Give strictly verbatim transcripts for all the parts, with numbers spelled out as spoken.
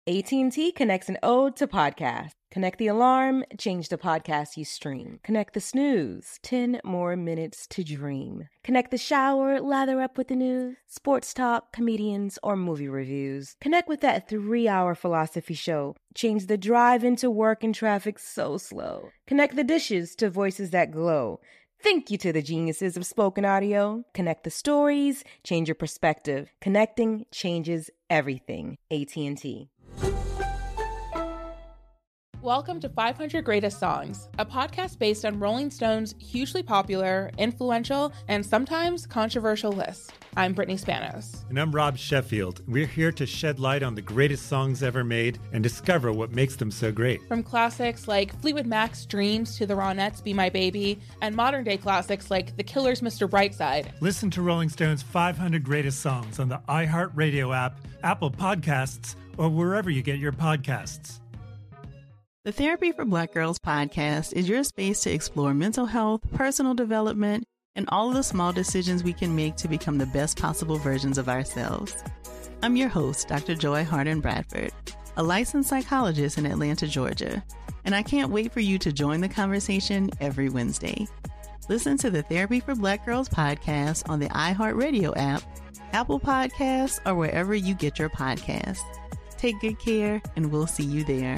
A T and T connects an ode to podcasts. Connect the alarm, change the podcast you stream. Connect the snooze, ten more minutes to dream. Connect the shower, lather up with the news, sports talk, comedians, or movie reviews. Connect with that three-hour philosophy show. Change the drive into work and traffic so slow. Connect the dishes to voices that glow. Thank you to the geniuses of spoken audio. Connect the stories, change your perspective. Connecting changes everything. A T and T. Welcome to five hundred Greatest Songs, a podcast based on Rolling Stone's hugely popular, influential, and sometimes controversial list. I'm Brittany Spanos. And I'm Rob Sheffield. We're here to shed light on the greatest songs ever made and discover what makes them so great. From classics like Fleetwood Mac's Dreams to the Ronettes' Be My Baby, and modern-day classics like The Killers' Mister Brightside. Listen to Rolling Stone's five hundred Greatest Songs on the iHeartRadio app, Apple Podcasts, or wherever you get your podcasts. The Therapy for Black Girls podcast is your space to explore mental health, personal development, and all of the small decisions we can make to become the best possible versions of ourselves. I'm your host, Doctor Joy Harden Bradford, a licensed psychologist in Atlanta, Georgia, and I can't wait for you to join the conversation every Wednesday. Listen to the Therapy for Black Girls podcast on the iHeartRadio app, Apple Podcasts, or wherever you get your podcasts. Take good care, and we'll see you there.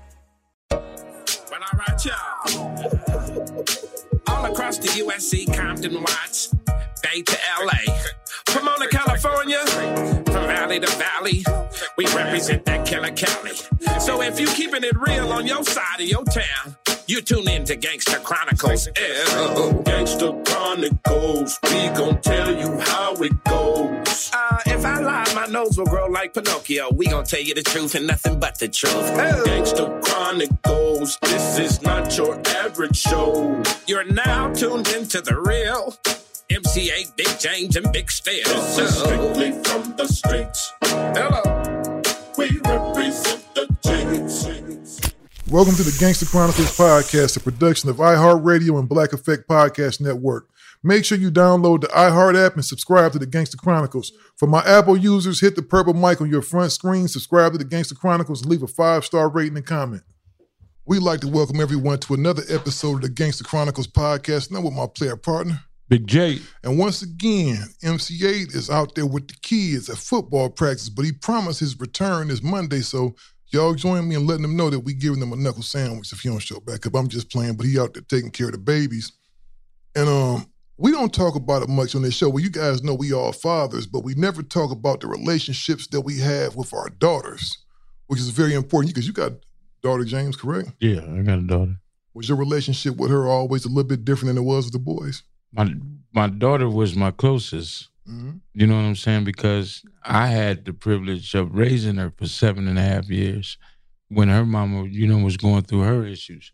All right, y'all. All across the U S C, Compton, Watts, Bay to L A. From on to California, from valley to valley, we represent that killer Cali. So if you keeping it real on your side of your town, you tune in to Gangsta Chronicles. Ew. Gangsta Chronicles, we gon' tell you how it goes. Uh, if I lie, my nose will grow like Pinocchio. We gon' tell you the truth and nothing but the truth. Ew. Gangsta Chronicles, this is not your average show. You're now tuned into the real M C A, Big James, and Big Steel. This is strictly from the streets. Hello. We represent the James. Welcome to the Gangsta Chronicles podcast, a production of iHeartRadio and Black Effect Podcast Network. Make sure you download the iHeart app and subscribe to the Gangsta Chronicles. For my Apple users, hit the purple mic on your front screen, subscribe to the Gangsta Chronicles, and leave a five-star rating and comment. We'd like to welcome everyone to another episode of the Gangsta Chronicles podcast, now with my player partner, Big J. And once again, M C eight is out there with the kids at football practice, but he promised his return is Monday, so y'all join me in letting them know that we giving them a knuckle sandwich if he don't show back up. I'm just playing, but he out there taking care of the babies. And um, we don't talk about it much on this show. Well, you guys know we all fathers, but we never talk about the relationships that we have with our daughters, which is very important because you got a daughter, James, correct? Yeah, I got a daughter. Was your relationship with her always a little bit different than it was with the boys? My my daughter was my closest. Mm-hmm. You know what I'm saying? Because I had the privilege of raising her for seven and a half years when her mama, you know, was going through her issues.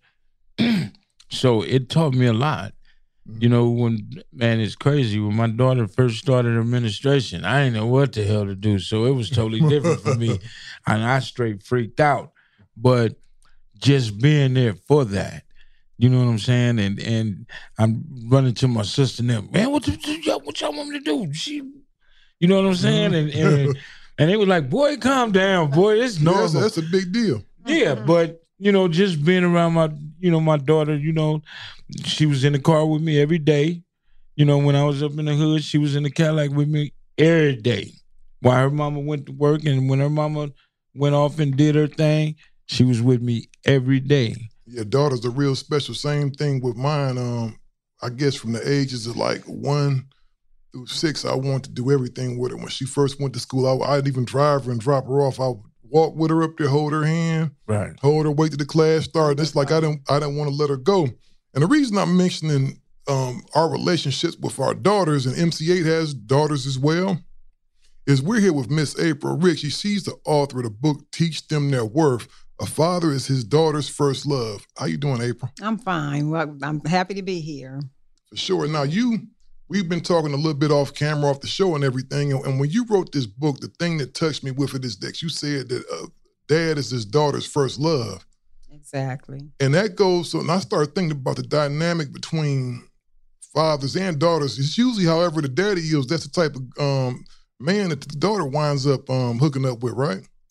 So it taught me a lot. Mm-hmm. You know, when, man, it's crazy. When my daughter first started administration, I didn't know what the hell to do. So it was totally different for me. And I straight freaked out. But just being there for that, you know what I'm saying? And and I'm running to my sister and them, man, what, the, what y'all want me to do? She, you know what I'm saying? And and, and they were like, boy, calm down, boy, it's normal. Yeah, that's, that's a big deal. Yeah, but, you know, just being around my, you know, my daughter, you know, she was in the car with me every day. You know, when I was up in the hood, she was in the Cadillac with me every day. While her mama went to work, and when her mama went off and did her thing, she was with me every day. Yeah, daughter's a real special. Same thing with mine. Um, I guess from the ages of like one through six, I wanted to do everything with her. When she first went to school, I, I'd even drive her and drop her off. I would walk with her up there, hold her hand, right, hold her, wait till the class started. It's like I didn't, I didn't want to let her go. And the reason I'm mentioning um, our relationships with our daughters, and M C eight has daughters as well, is we're here with Miss April Rich. She's the author of the book, Teach Them Their Worth. A father is his daughter's first love. How you doing, April? I'm fine. Well, I'm happy to be here. For sure. Now, you, we've been talking a little bit off camera, off the show and everything. And, and when you wrote this book, the thing that touched me with it is that you said that uh, dad is his daughter's first love. Exactly. And that goes, so and I started thinking about the dynamic between fathers and daughters. It's usually, however, the daddy is, that's the type of um, man that the daughter winds up um, hooking up with, right?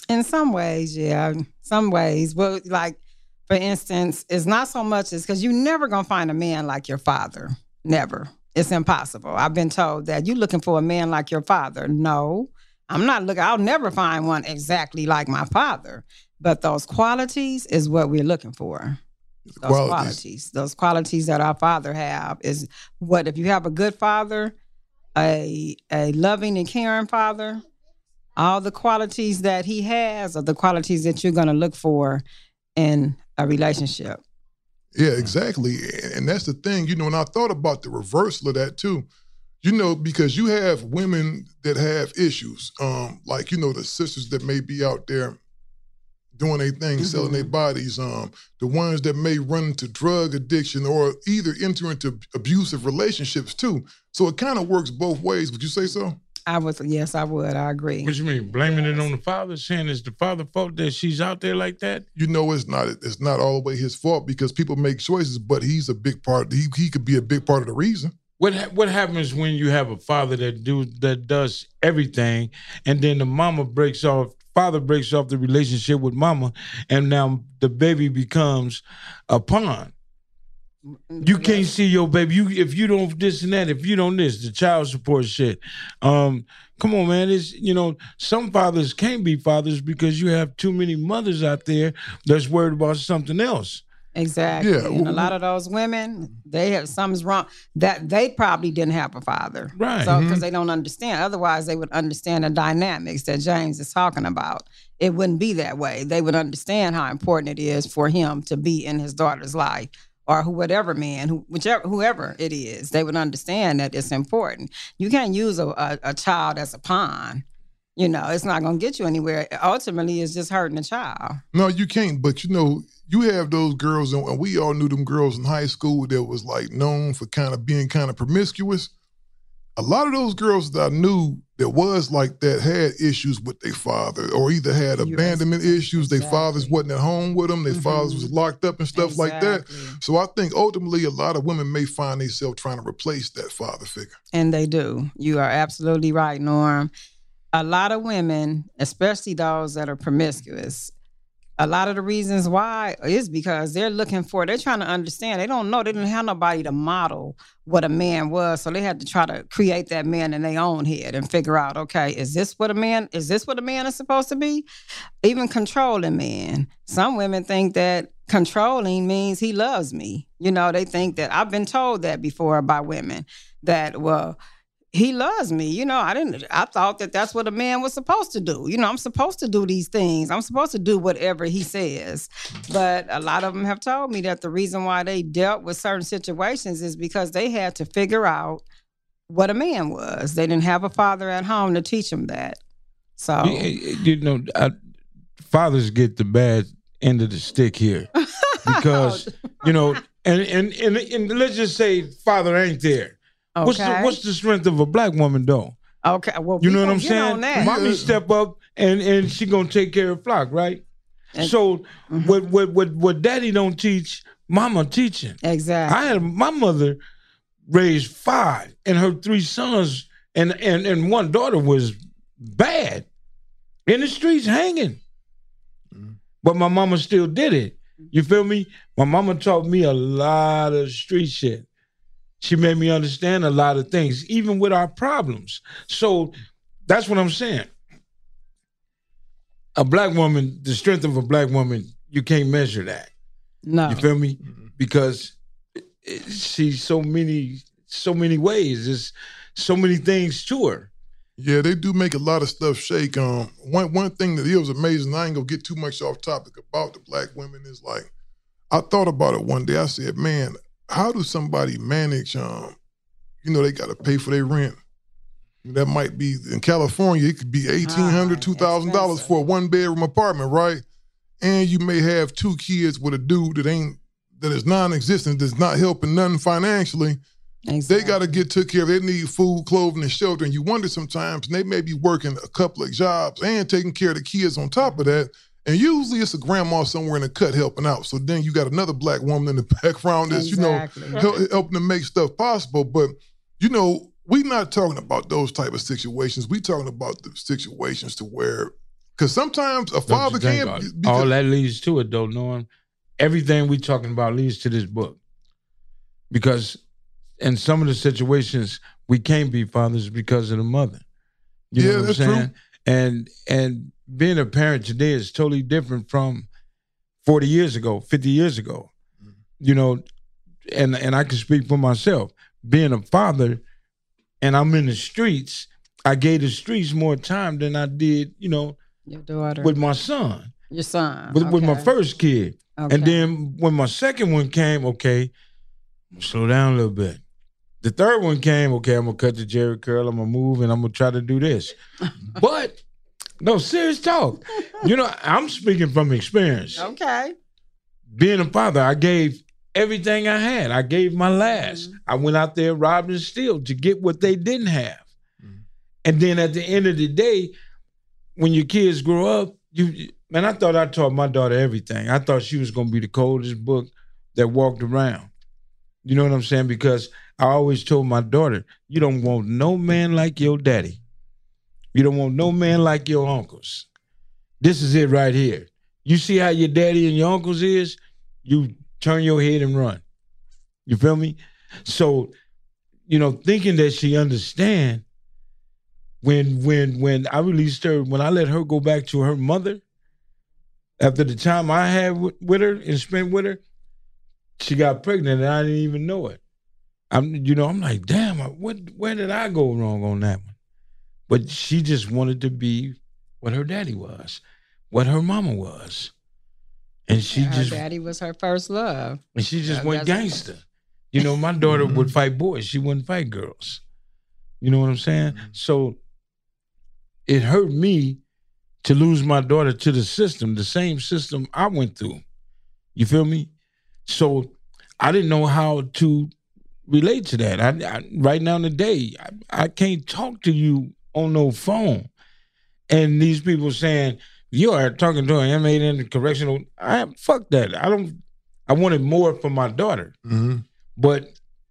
In some ways, yeah. Some ways. Well, like, for instance, it's not so much as because you're never going to find a man like your father. Never. It's impossible. I've been told that you're looking for a man like your father. No, I'm not looking. I'll never find one exactly like my father. But those qualities is what we're looking for. Those qualities. qualities. Those qualities that our father have is what, if you have a good father, a a loving and caring father, all the qualities that he has are the qualities that you're going to look for in a relationship. Yeah, exactly. And that's the thing, you know, and I thought about the reversal of that too. You know, because you have women that have issues, um, like, you know, the sisters that may be out there doing their thing, mm-hmm. selling their bodies, um, the ones that may run into drug addiction or either enter into abusive relationships too. So it kind of works both ways. Would you say so? I would, yes, I would. I agree. What you mean, blaming yes. it on the father, saying it's the father's fault that she's out there like that? You know, it's not. It's not all the way his fault because people make choices, but he's a big part. He he could be a big part of the reason. What what happens when you have a father that do that does everything, and then the mama breaks off, father breaks off the relationship with mama, and now the baby becomes a pawn? You can't see your baby. You if you don't this and that, if you don't this, the child support shit. Um, come on, man. It's you know, some fathers can't be fathers because you have too many mothers out there that's worried about something else. Exactly. Yeah. And a lot of those women, they have something's wrong. That they probably didn't have a father. Right. So because mm-hmm. they don't understand. Otherwise, they would understand the dynamics that James is talking about. It wouldn't be that way. They would understand how important it is for him to be in his daughter's life. Or who, whatever man, who, whichever, whoever it is, they would understand that it's important. You can't use a, a, a child as a pawn. You know, it's not going to get you anywhere. Ultimately, it's just hurting the child. No, you can't. But, you know, you have those girls, and we all knew them girls in high school that was, like, known for kind of being kind of promiscuous. A lot of those girls that I knew that was like that had issues with their father or either had abandonment issues. Their exactly. fathers wasn't at home with them. Their mm-hmm. fathers was locked up and stuff exactly. like that. So I think ultimately a lot of women may find themselves trying to replace that father figure. And they do. You are absolutely right, Norm. A lot of women, especially those that are promiscuous, a lot of the reasons why is because they're looking for, they're trying to understand. They don't know. They didn't have nobody to model what a man was. So they had to try to create that man in their own head and figure out, okay, is this what a man, is this what a man is supposed to be? Even controlling men. Some women think that controlling means he loves me. You know, they think that, I've been told that before by women, that, well, he loves me. You know, I didn't, I thought that that's what a man was supposed to do. You know, I'm supposed to do these things. I'm supposed to do whatever he says. But a lot of them have told me that the reason why they dealt with certain situations is because they had to figure out what a man was. They didn't have a father at home to teach them that. So, you, you know, I, fathers get the bad end of the stick here because, you know, and, and, and, and let's just say father ain't there. Okay. What's the, what's the strength of a black woman, though? Okay, well, you know what I'm saying? Mommy step up and, and she gonna take care of flock, right? And, so mm-hmm. what what what what daddy don't teach, mama teaching. Exactly. I had my mother raised five, and her three sons and and and one daughter was bad in the streets hanging, mm-hmm. but my mama still did it. You feel me? My mama taught me a lot of street shit. She made me understand a lot of things, even with our problems. So that's what I'm saying. A black woman, the strength of a black woman, you can't measure that. No. You feel me? Because she's so many, so many ways. There's so many things to her. Yeah, they do make a lot of stuff shake. Um, one one thing that was amazing, I ain't gonna get too much off topic about the black women, is like, I thought about it one day. I said, man, how do somebody manage, um, you know, they got to pay for their rent. That might be, in California, it could be eighteen hundred dollars, two thousand dollars for a one-bedroom apartment, right? And you may have two kids with a dude that ain't, that is non-existent, that's not helping nothing financially. Exactly. They got to get took care of. They need food, clothing, and shelter. And you wonder sometimes, and they may be working a couple of jobs and taking care of the kids on top of that. And usually it's a grandma somewhere in the cut helping out. So then you got another black woman in the background that's, exactly. you know, help, helping to make stuff possible. But, you know, we're not talking about those type of situations. We're talking about the situations to where Because sometimes a father think, can't. all, because, all that leads to it, though, Norm. Everything we talking about leads to this book. Because in some of the situations, we can't be fathers because of the mother. You yeah, know what that's I'm saying? true. And and being a parent today is totally different from forty years ago, fifty years ago. Mm-hmm. You know, and and I can speak for myself. Being a father, and I'm in the streets, I gave the streets more time than I did, you know, your daughter with my son. Your son. With, okay. with my first kid. Okay. And then when my second one came, okay, slow down a little bit. The third one came, okay, I'm going to cut the Jerry curl, I'm going to move, and I'm going to try to do this. But, no, serious talk. You know, I'm speaking from experience. Okay. Being a father, I gave everything I had. I gave my last. Mm-hmm. I went out there, robbed and steal to get what they didn't have. Mm-hmm. And then at the end of the day, when your kids grow up, you man, I thought I taught my daughter everything. I thought she was going to be the coldest book that walked around. You know what I'm saying? Because I always told my daughter, you don't want no man like your daddy. You don't want no man like your uncles. This is it right here. You see how your daddy and your uncles is? You turn your head and run. You feel me? So, you know, thinking that she understand, when when when I released her, when I let her go back to her mother, after the time I had w- with her and spent with her, she got pregnant and I didn't even know it. I'm, you know, I'm like, damn, what, where did I go wrong on that one? But she just wanted to be what her daddy was, what her mama was. And she and her just... daddy was her first love. And she just yeah, went gangster. You know, my daughter would fight boys. She wouldn't fight girls. You know what I'm saying? Mm-hmm. So it hurt me to lose my daughter to the system, the same system I went through. You feel me? So I didn't know how to relate to that. I, I, right now today, I, I can't talk to you on no phone. And these people saying, you are talking to an inmate in the correctional. I fuck that. I don't, I wanted more for my daughter. Mm-hmm. But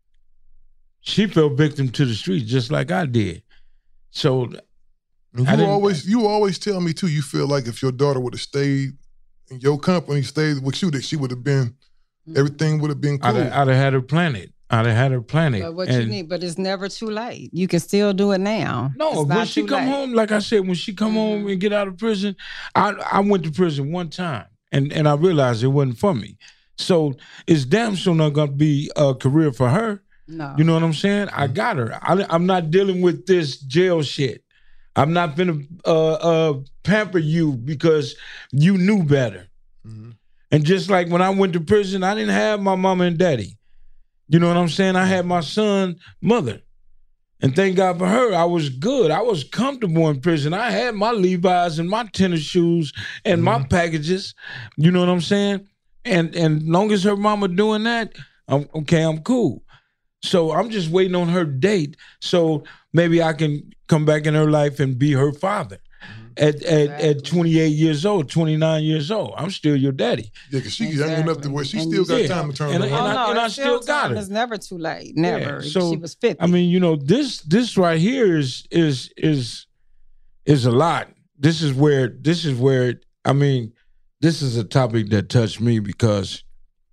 she fell victim to the streets just like I did. So you always you always tell me too, you feel like if your daughter would have stayed in your company, stayed with you, that she would have been, everything would have been cool. I'd have, I'd have had her planet. I'd have had her planet. But what and you need, but it's never too late. You can still do it now. No, when she come late. home, like I said, when she come mm-hmm. home and get out of prison, I I went to prison one time and, and I realized it wasn't for me. So it's damn sure not gonna be a career for her. No. You know what I'm saying? I got her. I, I'm not dealing with this jail shit. I'm not gonna uh, uh, pamper you because you knew better. Mm-hmm. And just like when I went to prison, I didn't have my mama and daddy. You know what I'm saying? I had my son, mother. And thank God for her, I was good. I was comfortable in prison. I had my Levi's and my tennis shoes and mm-hmm. my packages. You know what I'm saying? And and long as her mama doing that, I'm, okay, I'm cool. So I'm just waiting on her date so maybe I can come back in her life and be her father. Mm-hmm. At, at exactly. at twenty-eight years old, twenty-nine years old, I'm still your daddy. Yeah, because she's exactly. young enough to where she and still got yeah. time to turn and, around. And, oh, I, no, and I still got her. It's never too late. Never. Yeah. So, she was fifty. I mean, you know, this this right here is is is is a lot. This is where this is where I mean, this is a topic that touched me because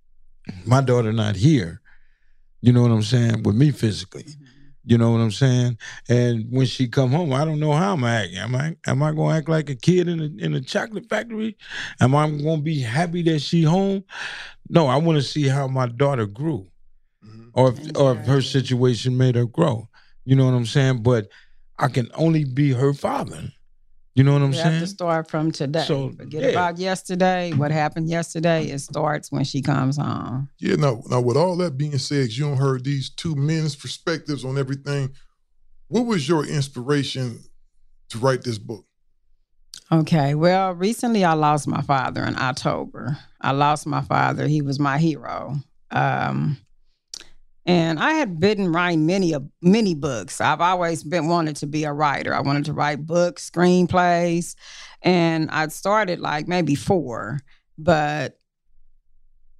my daughter not here. You know what I'm saying? With me physically. Mm-hmm. You know what I'm saying? And when she come home, I don't know how I'm acting. Am I am I gonna act like a kid in a in a chocolate factory? Am I gonna be happy that she home? No, I want to see how my daughter grew, mm-hmm. or if, or if her situation made her grow. You know what I'm saying? But I can only be her father. You know what I'm you saying? You have to start from today. So, Forget yeah. about yesterday. What happened yesterday, it starts when she comes home. Yeah, now, now with all that being said, you don't heard these two men's perspectives on everything. What was your inspiration to write this book? Okay, well, recently I lost my father in October. I lost my father. He was my hero. Um, and I had been writing many, many books. I've always been wanted to be a writer. I wanted to write books, screenplays, and I started like maybe four. But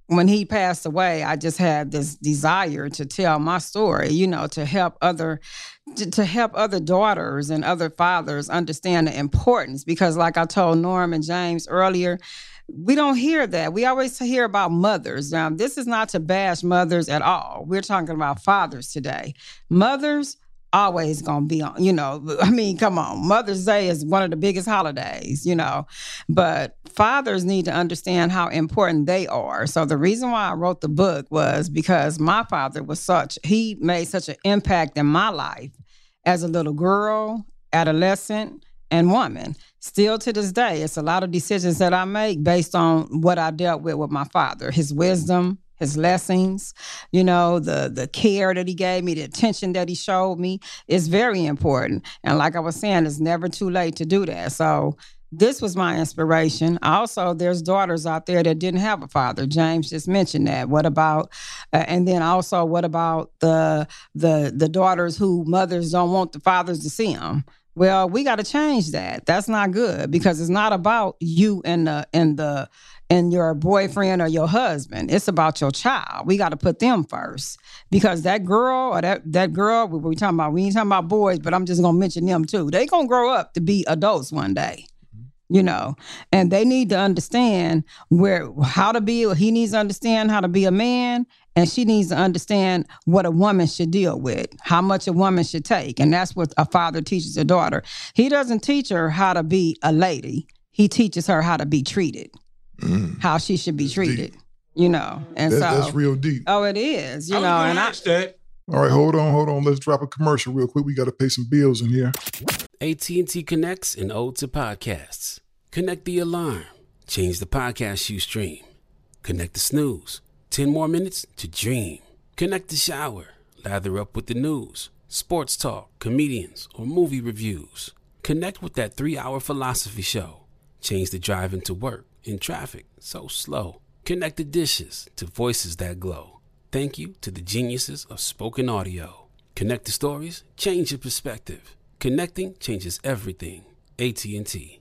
when he passed away, I just had this desire to tell my story, you know, to help other to, to help other daughters and other fathers understand the importance. Because like I told Norm and James earlier, we don't hear that. We always hear about mothers. Now, this is not to bash mothers at all. We're talking about fathers today. Mothers always gonna be on, you know, I mean, come on. Mother's Day is one of the biggest holidays, you know, but fathers need to understand how important they are. So the reason why I wrote the book was because my father was such, he made such an impact in my life as a little girl, adolescent, and woman. Still to this day, it's a lot of decisions that I make based on what I dealt with with my father, his wisdom, his lessons, you know, the the care that he gave me, the attention that he showed me is very important. And like I was saying, it's never too late to do that. So this was my inspiration. Also, there's daughters out there that didn't have a father. James just mentioned that. What about, uh, and then also, what about the the the daughters who mothers don't want the fathers to see them? Well, we got to change that. That's not good because it's not about you and the and the and your boyfriend or your husband. It's about your child. We got to put them first because that girl or that that girl we we talking about. We ain't talking about boys, but I'm just gonna mention them too. They gonna grow up to be adults one day. You know, and they need to understand where, how to be, he needs to understand how to be a man, and she needs to understand what a woman should deal with, how much a woman should take. And that's what a father teaches a daughter. He doesn't teach her how to be a lady. He teaches her how to be treated, mm. how she should be that's treated, deep. You know. And that's, so that's real deep. Oh, it is, you I know. And I, that. All right, hold on, hold on. Let's drop a commercial real quick. We got to pay some bills in here. A T and T connects an ode to podcasts. Connect the alarm. Change the podcast you stream. Connect the snooze. Ten more minutes to dream. Connect the shower. Lather up with the news, sports talk, comedians, or movie reviews. Connect with that three-hour philosophy show. Change the drive into work in traffic so slow. Connect the dishes to voices that glow. Thank you to the geniuses of spoken audio. Connect the stories. Change your perspective. Connecting changes everything. A T and T.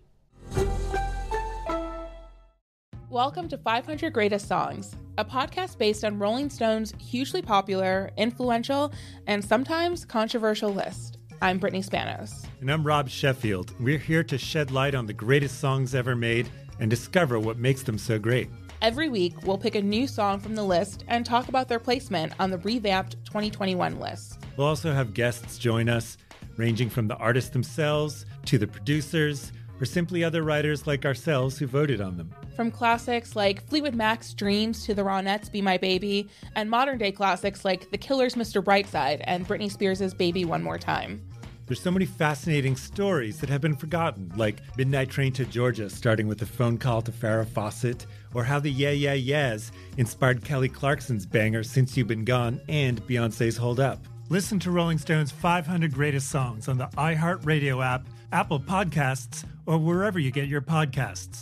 Welcome to five hundred Greatest Songs, a podcast based on Rolling Stone's hugely popular, influential, and sometimes controversial list. I'm Brittany Spanos. And I'm Rob Sheffield. We're here to shed light on the greatest songs ever made and discover what makes them so great. Every week, we'll pick a new song from the list and talk about their placement on the revamped twenty twenty-one list. We'll also have guests join us, ranging from the artists themselves to the producers, or simply other writers like ourselves who voted on them. From classics like Fleetwood Mac's Dreams to the Ronettes' Be My Baby, and modern-day classics like The Killer's Mister Brightside and Britney Spears' Baby One More Time. There's so many fascinating stories that have been forgotten, like Midnight Train to Georgia, starting with a phone call to Farrah Fawcett, or how the Yeah Yeah Yeahs inspired Kelly Clarkson's banger Since You've Been Gone and Beyoncé's Hold Up. Listen to Rolling Stone's five hundred Greatest Songs on the iHeartRadio app, Apple Podcasts, or wherever you get your podcasts.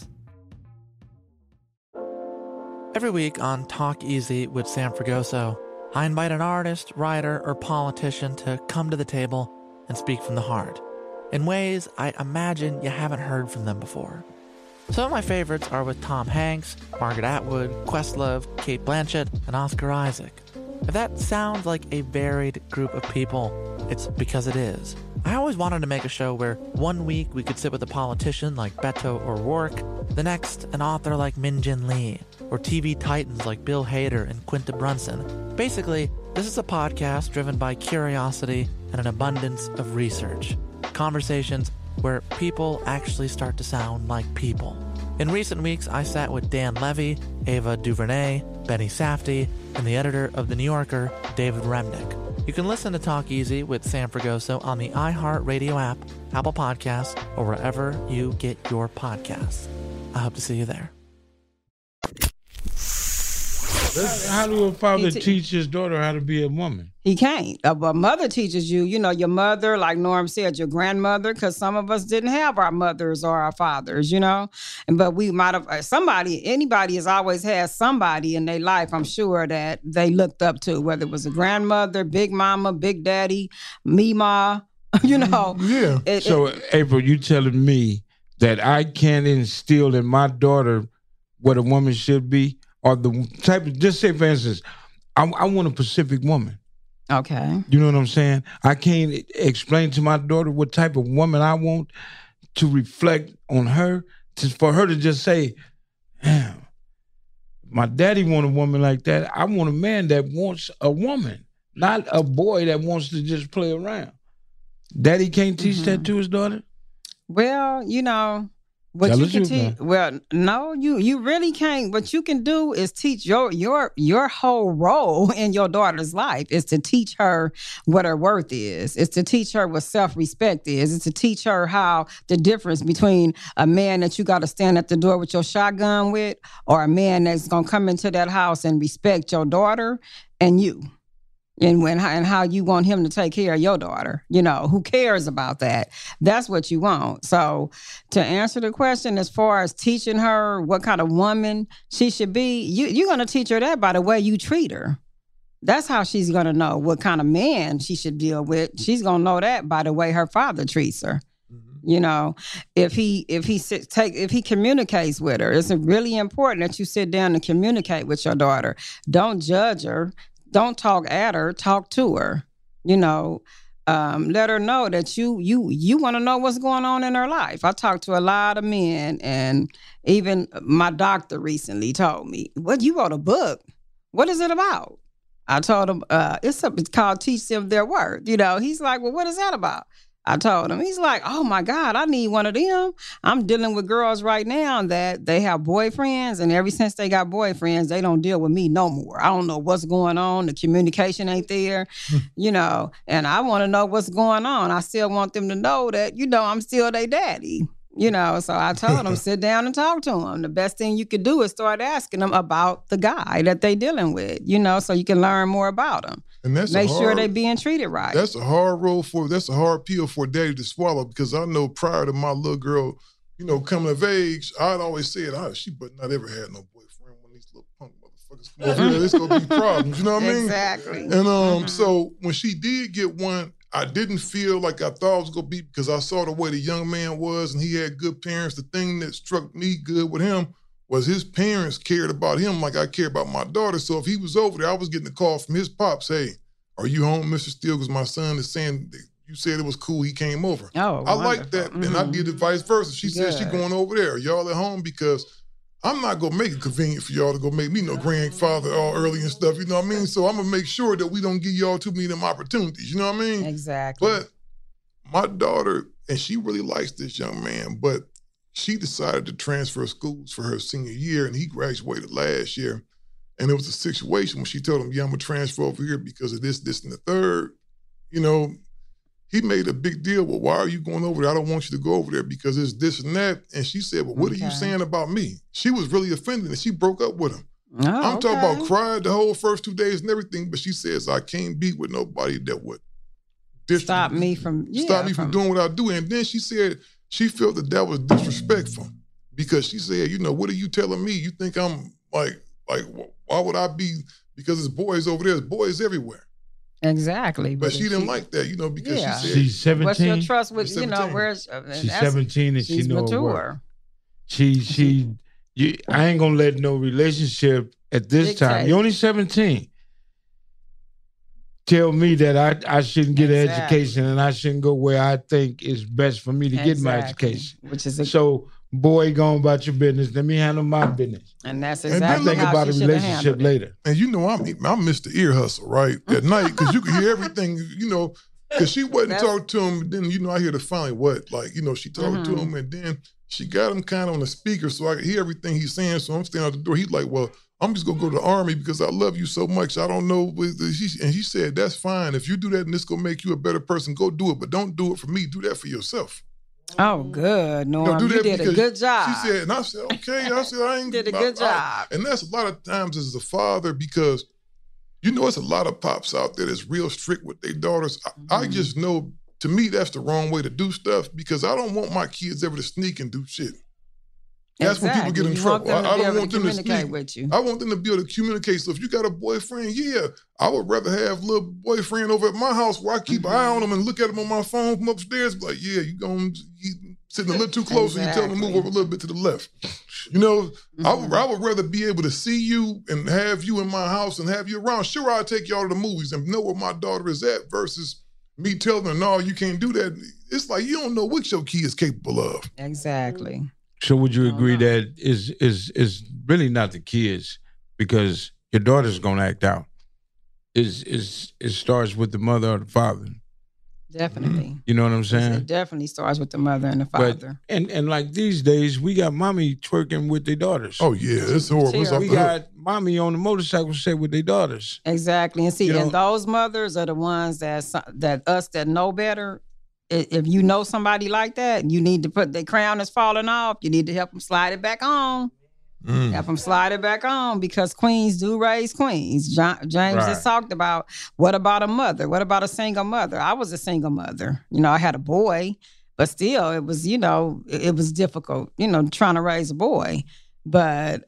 Every week on Talk Easy with Sam Fragoso, I invite an artist, writer, or politician to come to the table and speak from the heart in ways I imagine you haven't heard from them before. Some of my favorites are with Tom Hanks, Margaret Atwood, Questlove, Cate Blanchett, and Oscar Isaac. If that sounds like a varied group of people, it's because it is. I always wanted to make a show where one week we could sit with a politician like Beto O'Rourke, the next an author like Min Jin Lee, or T V titans like Bill Hader and Quinta Brunson. Basically, this is a podcast driven by curiosity and an abundance of research. Conversations where people actually start to sound like people. In recent weeks, I sat with Dan Levy, Ava DuVernay, Benny Safdie, and the editor of The New Yorker, David Remnick. You can listen to Talk Easy with Sam Fragoso on the iHeartRadio app, Apple Podcasts, or wherever you get your podcasts. I hope to see you there. How do a father Te- teach his daughter how to be a woman? He can't. A, a mother teaches you, you know, your mother, like Norm said, your grandmother, because some of us didn't have our mothers or our fathers, you know. And but we might have, somebody, anybody has always had somebody in their life, I'm sure, that they looked up to, whether it was a grandmother, big mama, big daddy, Mima, you know. Yeah. It, so, it, April, you telling me that I can't instill in my daughter what a woman should be? are the type of, just say for instance, I, I want a Pacific woman. Okay. You know what I'm saying? I can't explain to my daughter what type of woman I want to reflect on her, to, for her to just say, damn, my daddy want a woman like that. I want a man that wants a woman, not a boy that wants to just play around. Daddy can't teach mm-hmm. that to his daughter? Well, you know, what Tell you can you, teach. Well, no, you you really can't. What you can do is teach your your your whole role in your daughter's life is to teach her what her worth is. It's to teach her what self-respect is. It's to teach her how the difference between a man that you got to stand at the door with your shotgun with, or a man that's gonna come into that house and respect your daughter and you. And when and how you want him to take care of your daughter, you know, who cares about that? That's what you want. So to answer the question, as far as teaching her what kind of woman she should be, you, you're going to teach her that by the way you treat her. That's how she's going to know what kind of man she should deal with. She's going to know that by the way her father treats her. Mm-hmm. You know, if he if he sit, take if he communicates with her, it's really important that you sit down and communicate with your daughter. Don't judge her. Don't talk at her, talk to her. You know, um, let her know that you you you want to know what's going on in her life. I talked to a lot of men, and even my doctor recently told me, "What, you wrote a book? What is it about?" I told him, uh, it's, a, it's called Teach Them Their Worth. You know, he's like, "Well, what is that about?" I told him, he's like, "Oh my God, I need one of them." I'm dealing with girls right now that they have boyfriends, and ever since they got boyfriends, they don't deal with me no more. I don't know what's going on. The communication ain't there, you know, and I want to know what's going on. I still want them to know that, you know, I'm still their daddy, you know. So I told them, sit down and talk to them. The best thing you could do is start asking them about the guy that they dealing with, you know, so you can learn more about them. And that's Make hard, sure they being treated right. That's a hard role for, that's a hard pill for a daddy to swallow, because I know prior to my little girl, you know, coming of age, I'd always said, oh, she but not ever had no boyfriend when these little punk motherfuckers come over here. There's going to be problems, you know what I mean? Exactly. And um, mm-hmm. so when she did get one, I didn't feel like I thought it was going to be, because I saw the way the young man was and he had good parents. The thing that struck me good with him was his parents cared about him like I care about my daughter. So if he was over there, I was getting a call from his pops, "Hey, are you home, Mister Steele? Because my son is saying you said it was cool. He came over." Oh, I like that. Mm-hmm. And I did it vice versa. She Good. said she going over there. Are y'all at home? Because I'm not going to make it convenient for y'all to go make me no grandfather all early and stuff. You know what I mean? So I'm going to make sure that we don't give y'all too many of them opportunities. You know what I mean? Exactly. But my daughter, and she really likes this young man, but she decided to transfer schools for her senior year, and he graduated last year. And it was a situation when she told him, "Yeah, I'm going to transfer over here because of this, this, and the third." You know, he made a big deal. "Well, why are you going over there? I don't want you to go over there because it's this and that." And she said, "Well, what okay. are you saying about me?" She was really offended, and she broke up with him. Oh, I'm okay. talking about cried the whole first two days and everything, but she says, "I can't be with nobody that would stop me from yeah, stop me from, from doing what I do." And then she said she felt that that was disrespectful, because she said, "You know, what are you telling me? You think I'm like, like, why would I be, because there's boys over there, there's boys everywhere." Exactly. But, but she didn't she, like that, you know, because yeah. she said, she's seventeen. What's your trust with, you know, where's uh, she's seventeen and she know mature. her worth. She, she, you, I ain't gonna let no relationship at this Dictate. time. You're only seventeen. Tell me that I, I shouldn't get exactly. an education and I shouldn't go where I think is best for me to exactly. get my education. Which is a, so, boy, go on about your business. Let me handle my business. And that's And exactly I think how about a she should have relationship handled it. later. and you know, I'm I'm Mister Ear Hustle, right? At night, because you can hear everything, you know, because she wasn't That's- talking to him. Then, you know, I hear the finally what, like, you know, she talked to Mhm. him, and then she got him kind of on the speaker so I could hear everything he's saying. So I'm standing out the door. He's like, "Well, I'm just gonna go to the Army because I love you so much. I don't know." And he said, "That's fine. If you do that and this gonna make you a better person, go do it. But don't do it for me. Do that for yourself." Oh, good, Norm. You know, do You that did a because good job. She said, and I said, "Okay." I said, "I ain't Did a I- good I- job. And that's a lot of times as a father, because you know, it's a lot of pops out there that's real strict with their daughters. I, Mm-hmm. I just know, to me, that's the wrong way to do stuff, because I don't want my kids ever to sneak and do shit. That's when people Exactly. get in You trouble. want them to I, I be don't able want to them to communicate sneak. with you. I want them to be able to communicate. So if you got a boyfriend, yeah, I would rather have a little boyfriend over at my house where I keep Mm-hmm. an eye on him and look at him on my phone from upstairs. Be like, "Yeah, you going to sitting a little too close, exactly. and you tell them to move over a little bit to the left. You know, mm-hmm. I, would, I would rather be able to see you and have you in my house and have you around. Sure, I'll take y'all to the movies and know where my daughter is at versus me telling her, no, you can't do that. It's like you don't know what your kid is capable of. Exactly. So would you agree that is is is really not the kids, because your daughter's gonna act out. Is is it starts with the mother or the father. Definitely. You know what I'm saying? It definitely starts with the mother and the father. But, and and like these days, we got mommy twerking with their daughters. Oh yeah, it's horrible. It's we got mommy on the motorcycle set with their daughters. Exactly. And see, You know- and those mothers are the ones that that us that know better. i- If you know somebody like that, you need to put their crown is falling off. You need to help them slide it back on. Mm. Help them slide it back on, because queens do raise queens. John, James Right. just talked about, what about a mother? What about a single mother? I was a single mother. You know, I had a boy, but still it was, you know, it, it was difficult, you know, trying to raise a boy. But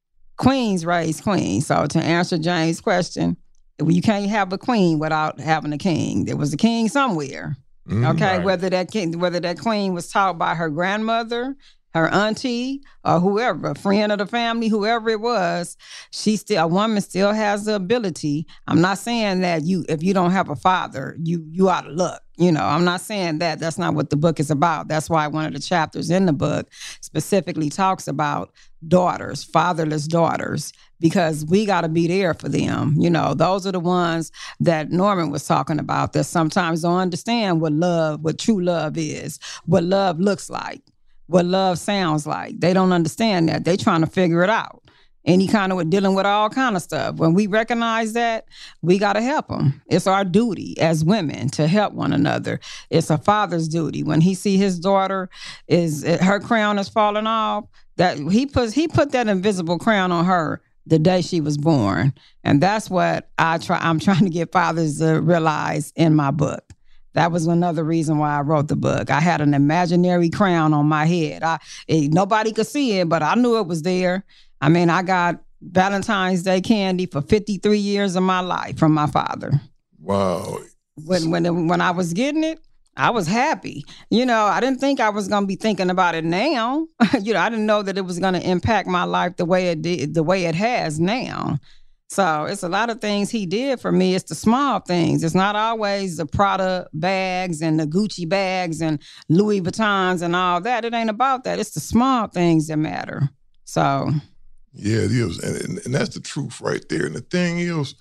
queens raise queens. So to answer James' question, you can't have a queen without having a king. There was a king somewhere. Mm, Okay, right. whether that king, whether that queen was taught by her grandmother, her auntie, or whoever, a friend of the family, whoever it was, she still, a woman still has the ability. I'm not saying that you, if you don't have a father, you you out of luck. You know, I'm not saying that. That's not what the book is about. That's why one of the chapters in the book specifically talks about daughters, fatherless daughters, because we got to be there for them. You know, those are the ones that Norman was talking about, that sometimes don't understand what love, what true love is, what love looks like, what love sounds like. They don't understand that. They trying to figure it out. Any kind of, dealing with all kind of stuff. When we recognize that, we got to help them. It's our duty as women to help one another. It's a father's duty. When he see his daughter is, her crown is falling off, that he puts, he put that invisible crown on her the day she was born. And that's what I try, I'm trying to get fathers to realize in my book. That was another reason why I wrote the book. I had an imaginary crown on my head. I it, nobody could see it, but I knew it was there. I mean, I got Valentine's Day candy for fifty-three years of my life from my father. Wow. When when when I was getting it, I was happy. You know, I didn't think I was going to be thinking about it now. You know, I didn't know that it was going to impact my life the way it did, the way it has now. So it's a lot of things he did for me. It's the small things. It's not always the Prada bags and the Gucci bags and Louis Vuittons and all that. It ain't about that. It's the small things that matter. So... Yeah, it is. And, and, and that's the truth right there. And the thing is,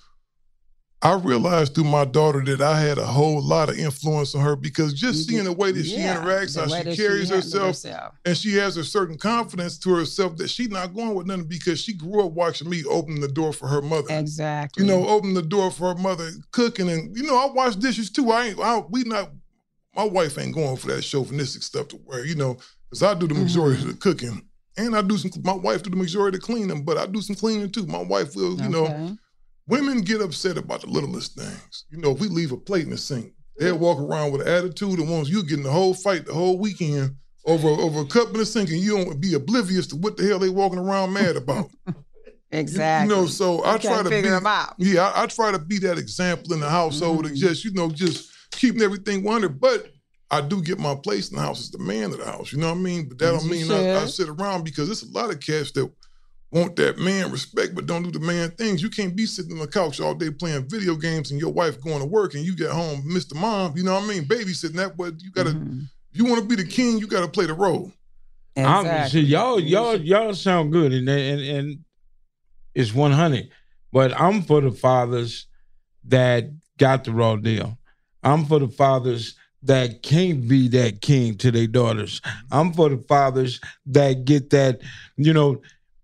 I realized through my daughter that I had a whole lot of influence on her, because just seeing the way that she Yeah, interacts, the how way she that carries she handles herself, herself. and she has a certain confidence to herself that she's not going with nothing, because she grew up watching me open the door for her mother. Exactly. You know, open the door for her mother, cooking. And, you know, I wash dishes too. I ain't, I, we not, my wife ain't going for that chauvinistic stuff to where, you know, because I do the majority Mm-hmm. of the cooking. And I do some, my wife do the majority of the cleaning, but I do some cleaning too. My wife will, you know, Okay. women get upset about the littlest things. You know, if we leave a plate in the sink, they'll walk around with an attitude and wants you getting the whole fight the whole weekend over, over a cup in the sink, and you don't be oblivious to what the hell they walking around mad about. Exactly. You know, so I You try can't to figure be, them out. yeah, I, I try to be that example in the household Mm-hmm. and just, you know, just keeping everything one hundred. But I do get my place in the house as the man of the house. You know what I mean? But that don't You mean I, I should. sit around, because there's a lot of cats that want that man respect but don't do the man things. You can't be sitting on the couch all day playing video games and your wife going to work and you get home, Mister Mom, you know what I mean? Babysitting that, but you gotta, Mm-hmm. if you want to be the king, you gotta play the role. I'm, Exactly. see, y'all, y'all, y'all sound good, and and and it's one hundred. But I'm for the fathers that got the raw deal. I'm for the fathers that can't be that king to their daughters. I'm for the fathers that get that, you know.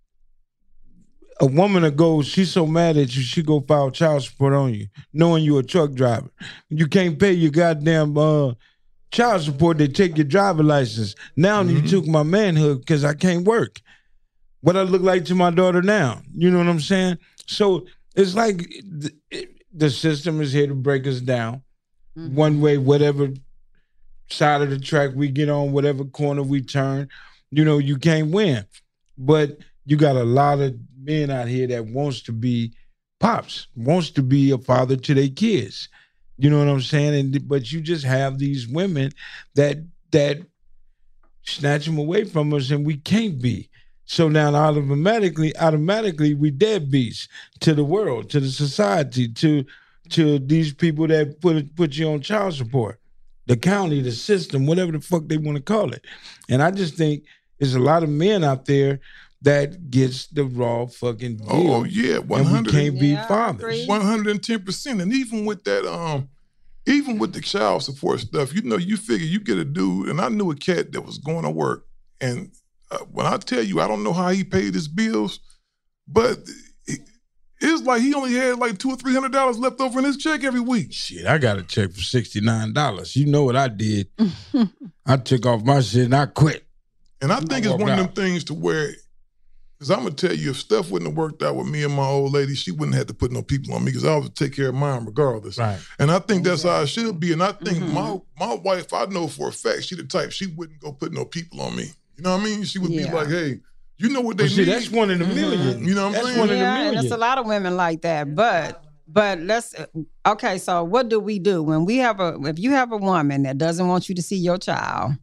A woman that goes, she's so mad at you, she go file child support on you, knowing you a truck driver. You can't pay your goddamn uh, child support, they take your driver license. Now Mm-hmm. you took my manhood because I can't work. What I look like to my daughter now, you know what I'm saying? So it's like the, the system is here to break us down. Mm-hmm. One way, whatever side of the track we get on, whatever corner we turn, you know, you can't win. But you got a lot of men out here that wants to be pops, wants to be a father to their kids. You know what I'm saying? And but you just have these women that that snatch them away from us, and we can't be. So now automatically, automatically, we deadbeats to the world, to the society, to to these people that put put you on child support, the county, the system, whatever the fuck they want to call it. And I just think there's a lot of men out there that gets the raw fucking deal. Oh yeah, one hundred. And we can't Yeah, be fathers. one hundred ten percent. And even with that, um, even with the child support stuff, you know, you figure you get a dude, and I knew a cat that was going to work, and uh, when I tell you, I don't know how he paid his bills, but it, it's like he only had like two or three hundred dollars left over in his check every week. Shit, I got a check for sixty-nine dollars. You know what I did? I took off my shit and I quit. And I think I it's one of them out. things to where, because I'm going to tell you, if stuff wouldn't have worked out with me and my old lady, she wouldn't have to put no people on me because I would take care of mine regardless. Right. And I think that's how it should be. And I think Mm-hmm. my my wife, I know for a fact, she the type, she wouldn't go put no people on me. You know what I mean? She would Yeah. be like, hey, you know what they But see, need. that's one in a million. You know what I'm That's saying? one in a Yeah, million. and there's a lot of women like that. But but let's okay. So what do we do when we have a if you have a woman that doesn't want you to see your child,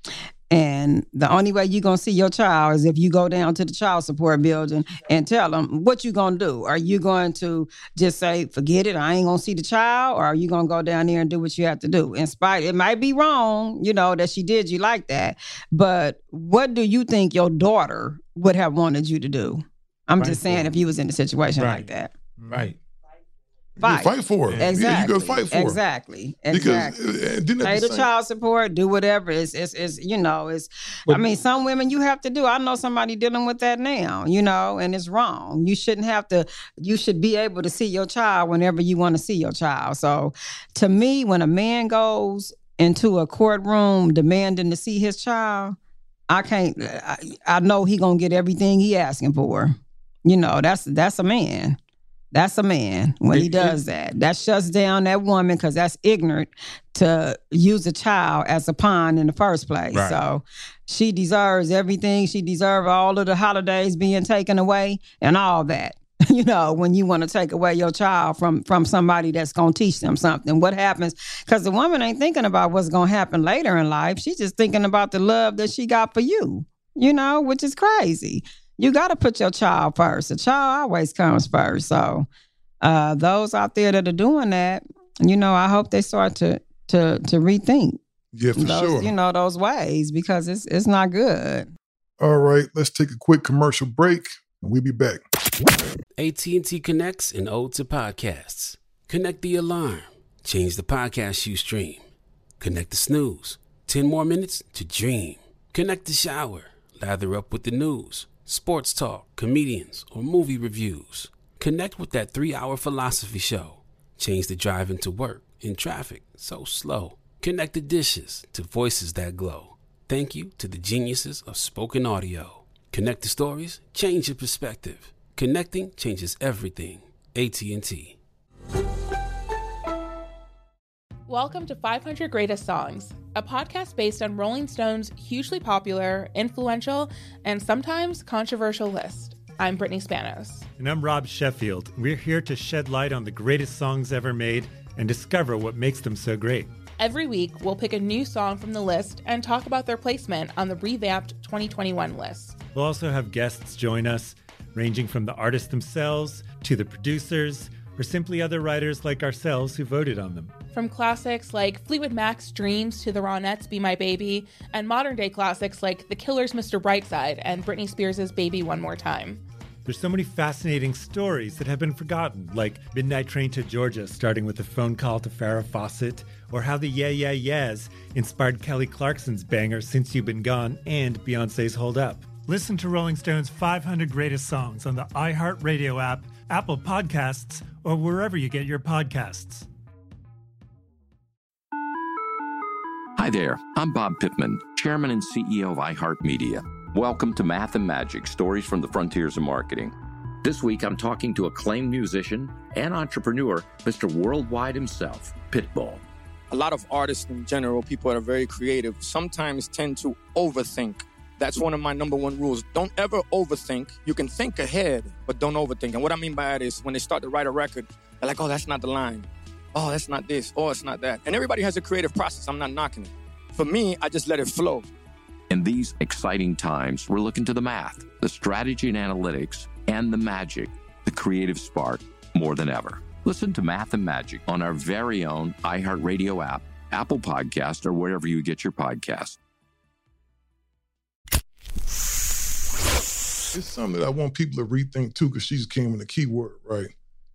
and the only way you're gonna see your child is if you go down to the child support building and tell them what you gonna do? Are you going to just say forget it? I ain't gonna see the child, or are you gonna go down there and do what you have to do? In spite, it might be wrong, you know, that she did you like that, but what do you think your daughter would have wanted you to do? I'm Fight just for saying, it. if you was in a situation Right. like that, Right. fight, You fight for her. exactly, Yeah, you got to fight for her. exactly, Because exactly. uh, then at Pay the the same- child support, do whatever. It's, it's, it's you know, it's. But- I mean, some women you have to do. I know somebody dealing with that now, you know, and it's wrong. You shouldn't have to. You should be able to see your child whenever you want to see your child. So, to me, when a man goes into a courtroom demanding to see his child, I can't. I, I know he gonna get everything he asking for. You know, that's that's a man. That's a man when he It- does it- that. That shuts down that woman because that's ignorant to use a child as a pawn in the first place. Right. So she deserves everything. She deserves all of the holidays being taken away and all that. You know, when you want to take away your child from from somebody that's going to teach them something. What happens? Because the woman ain't thinking about what's going to happen later in life. She's just thinking about the love that she got for you, you know, which is crazy. You got to put your child first. The child always comes first. So uh, those out there that are doing that, you know, I hope they start to to to rethink Yeah, for those, sure. you know, those ways because it's it's not good. All right, let's take a quick commercial break and we'll be back. A T and T connects an ode to podcasts. Connect the alarm. Change the podcast you stream. Connect the snooze. Ten more minutes to dream. Connect the shower. Lather up with the news, sports talk, comedians, or movie reviews. Connect with that three-hour philosophy show. Change the drive into work in traffic so slow. Connect the dishes to voices that glow. Thank you to the geniuses of spoken audio. Connect the stories, change your perspective. Connecting changes everything. A T and T. Welcome to five hundred Greatest Songs, a podcast based on Rolling Stone's hugely popular, influential, and sometimes controversial list. I'm Brittany Spanos. And I'm Rob Sheffield. We're here to shed light on the greatest songs ever made and discover what makes them so great. Every week, we'll pick a new song from the list and talk about their placement on the revamped twenty twenty-one list. We'll also have guests join us, ranging from the artists themselves to the producers, or simply other writers like ourselves who voted on them. From classics like Fleetwood Mac's Dreams to the Ronettes' Be My Baby, and modern-day classics like The Killer's Mister Brightside and Britney Spears' Baby One More Time. There's so many fascinating stories that have been forgotten, like Midnight Train to Georgia, starting with a phone call to Farrah Fawcett, or how the Yeah Yeah Yeahs inspired Kelly Clarkson's banger Since You've Been Gone and Beyoncé's Hold Up. Listen to Rolling Stone's five hundred Greatest Songs on the iHeartRadio app, Apple Podcasts, or wherever you get your podcasts. Hi there, I'm Bob Pittman, Chairman and C E O of iHeartMedia. Welcome to Math and Magic, Stories from the Frontiers of Marketing. This week, I'm talking to acclaimed musician and entrepreneur, Mister Worldwide himself, Pitbull. A lot of artists in general, people that are very creative, sometimes tend to overthink. That's one of my number one rules. Don't ever overthink. You can think ahead, but don't overthink. And what I mean by that is when they start to write a record, they're like, oh, that's not the line. Oh, that's not this. Oh, it's not that. And everybody has a creative process. I'm not knocking it. For me, I just let it flow. In these exciting times, we're looking to the math, the strategy and analytics, and the magic, the creative spark, more than ever. Listen to Math and Magic on our very own iHeartRadio app, Apple Podcast, or wherever you get your podcasts. It's something that I want people to rethink too, because she's came in the key word, right?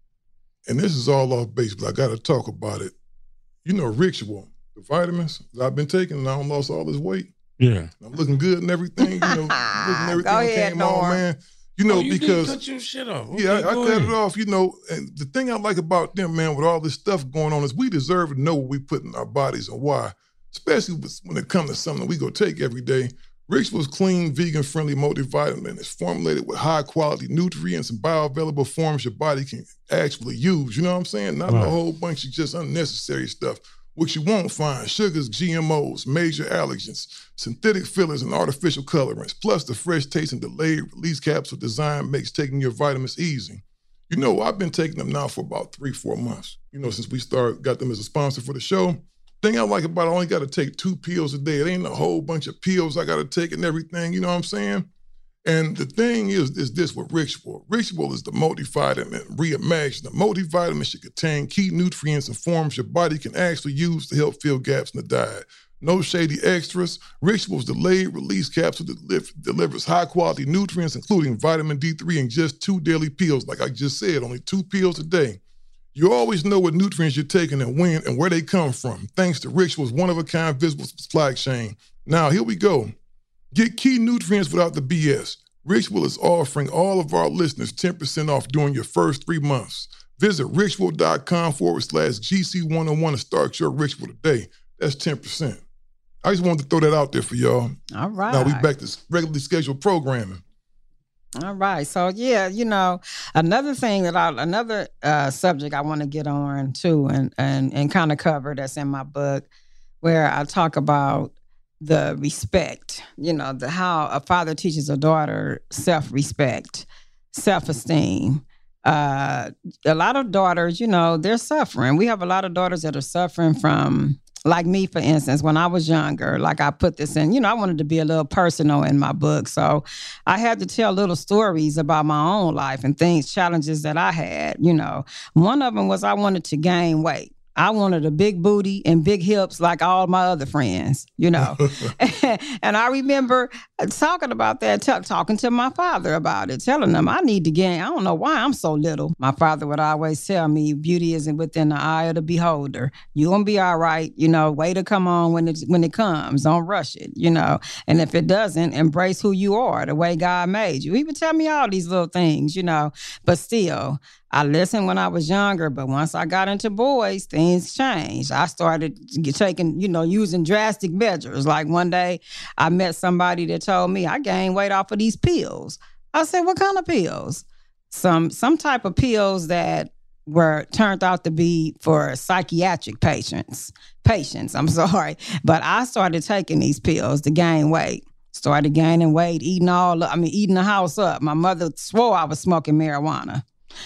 And this is all off base, but I got to talk about it. You know, Ritual, the vitamins that I've been taking, and I done lost all this weight. Yeah. I'm looking good and everything, you know, looking everything Go ahead, came on, Norm. man. You know, Oh, you because did cut your shit off. Okay, yeah, I, I go cut ahead. it off, you know, and the thing I like about them, man, with all this stuff going on is we deserve to know what we put in our bodies and why, especially with- when it comes to something we go take every day. Ritual's clean, vegan-friendly multivitamin is formulated with high-quality nutrients and bioavailable forms your body can actually use. You know what I'm saying? Not Right. a whole bunch of just unnecessary stuff, which you won't find. Sugars, G M Os, major allergens, synthetic fillers, and artificial colorants. Plus, the fresh taste and delayed release capsule design makes taking your vitamins easy. You know, I've been taking them now for about three, four months. You know, since we started, got them as a sponsor for the show. Thing I like about it, I only got to take two pills a day. It ain't a whole bunch of pills I got to take and everything. You know what I'm saying? And the thing is, is this with Ritual. Ritual is the multivitamin reimagined. The multivitamin should contain key nutrients and forms your body can actually use to help fill gaps in the diet. No shady extras. Ritual's delayed release capsule deliv- delivers high quality nutrients, including vitamin D three in just two daily pills. Like I just said, only two pills a day. You always know what nutrients you're taking and when and where they come from, thanks to Ritual's one-of-a-kind visible supply chain. Now, here we go. Get key nutrients without the B S. Ritual is offering all of our listeners ten percent off during your first three months. Visit ritual.com forward slash GC101 to start your Ritual today. That's ten percent. I just wanted to throw that out there for y'all. All right. Now we back to regularly scheduled programming. All right. So yeah, you know, another thing that I another uh, subject I want to get on too, and and and kind of cover that's in my book, where I talk about the respect. You know, the how a father teaches a daughter self-respect, self-esteem. Uh, a lot of daughters, you know, they're suffering. We have a lot of daughters that are suffering from. Like me, for instance, when I was younger, like I put this in, you know, I wanted to be a little personal in my book. So I had to tell little stories about my own life and things, challenges that I had, you know. One of them was I wanted to gain weight. I wanted a big booty and big hips like all my other friends, you know. And I remember talking about that, t- talking to my father about it, telling him I need to gain. I don't know why I'm so little. My father would always tell me, beauty isn't within the eye of the beholder. You're going to be all right, you know, wait to come on when it, when it comes. Don't rush it, you know. And if it doesn't, embrace who you are, the way God made you. He would tell me all these little things, you know, but still, I listened when I was younger, but once I got into boys, things changed. I started taking, you know, using drastic measures. Like one day I met somebody that told me I gained weight off of these pills. I said, what kind of pills? Some some type of pills that were turned out to be for psychiatric patients. Patients, I'm sorry. But I started taking these pills to gain weight. Started gaining weight, eating all, I mean, eating the house up. My mother swore I was smoking marijuana.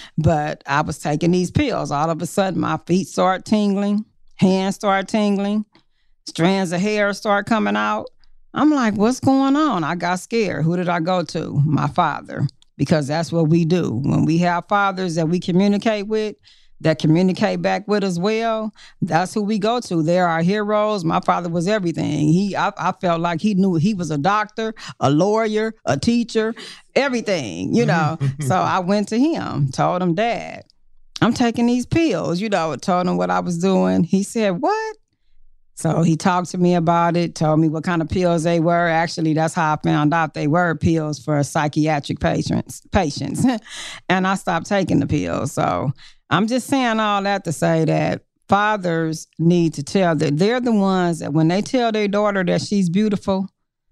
But I was taking these pills. All of a sudden, my feet start tingling, hands start tingling, strands of hair start coming out. I'm like, what's going on? I got scared. Who did I go to? My father, because that's what we do. When we have fathers that we communicate with, that communicate back with us well, that's who we go to. They're our heroes. My father was everything. He, I, I felt like he knew he was a doctor, a lawyer, a teacher, everything, you know. So I went to him, told him, Dad, I'm taking these pills, you know, told him what I was doing. He said, what? So he talked to me about it, told me what kind of pills they were. Actually, that's how I found out they were pills for psychiatric patients. patients. And I stopped taking the pills. So I'm just saying all that to say that fathers need to tell that they're the ones that when they tell their daughter that she's beautiful,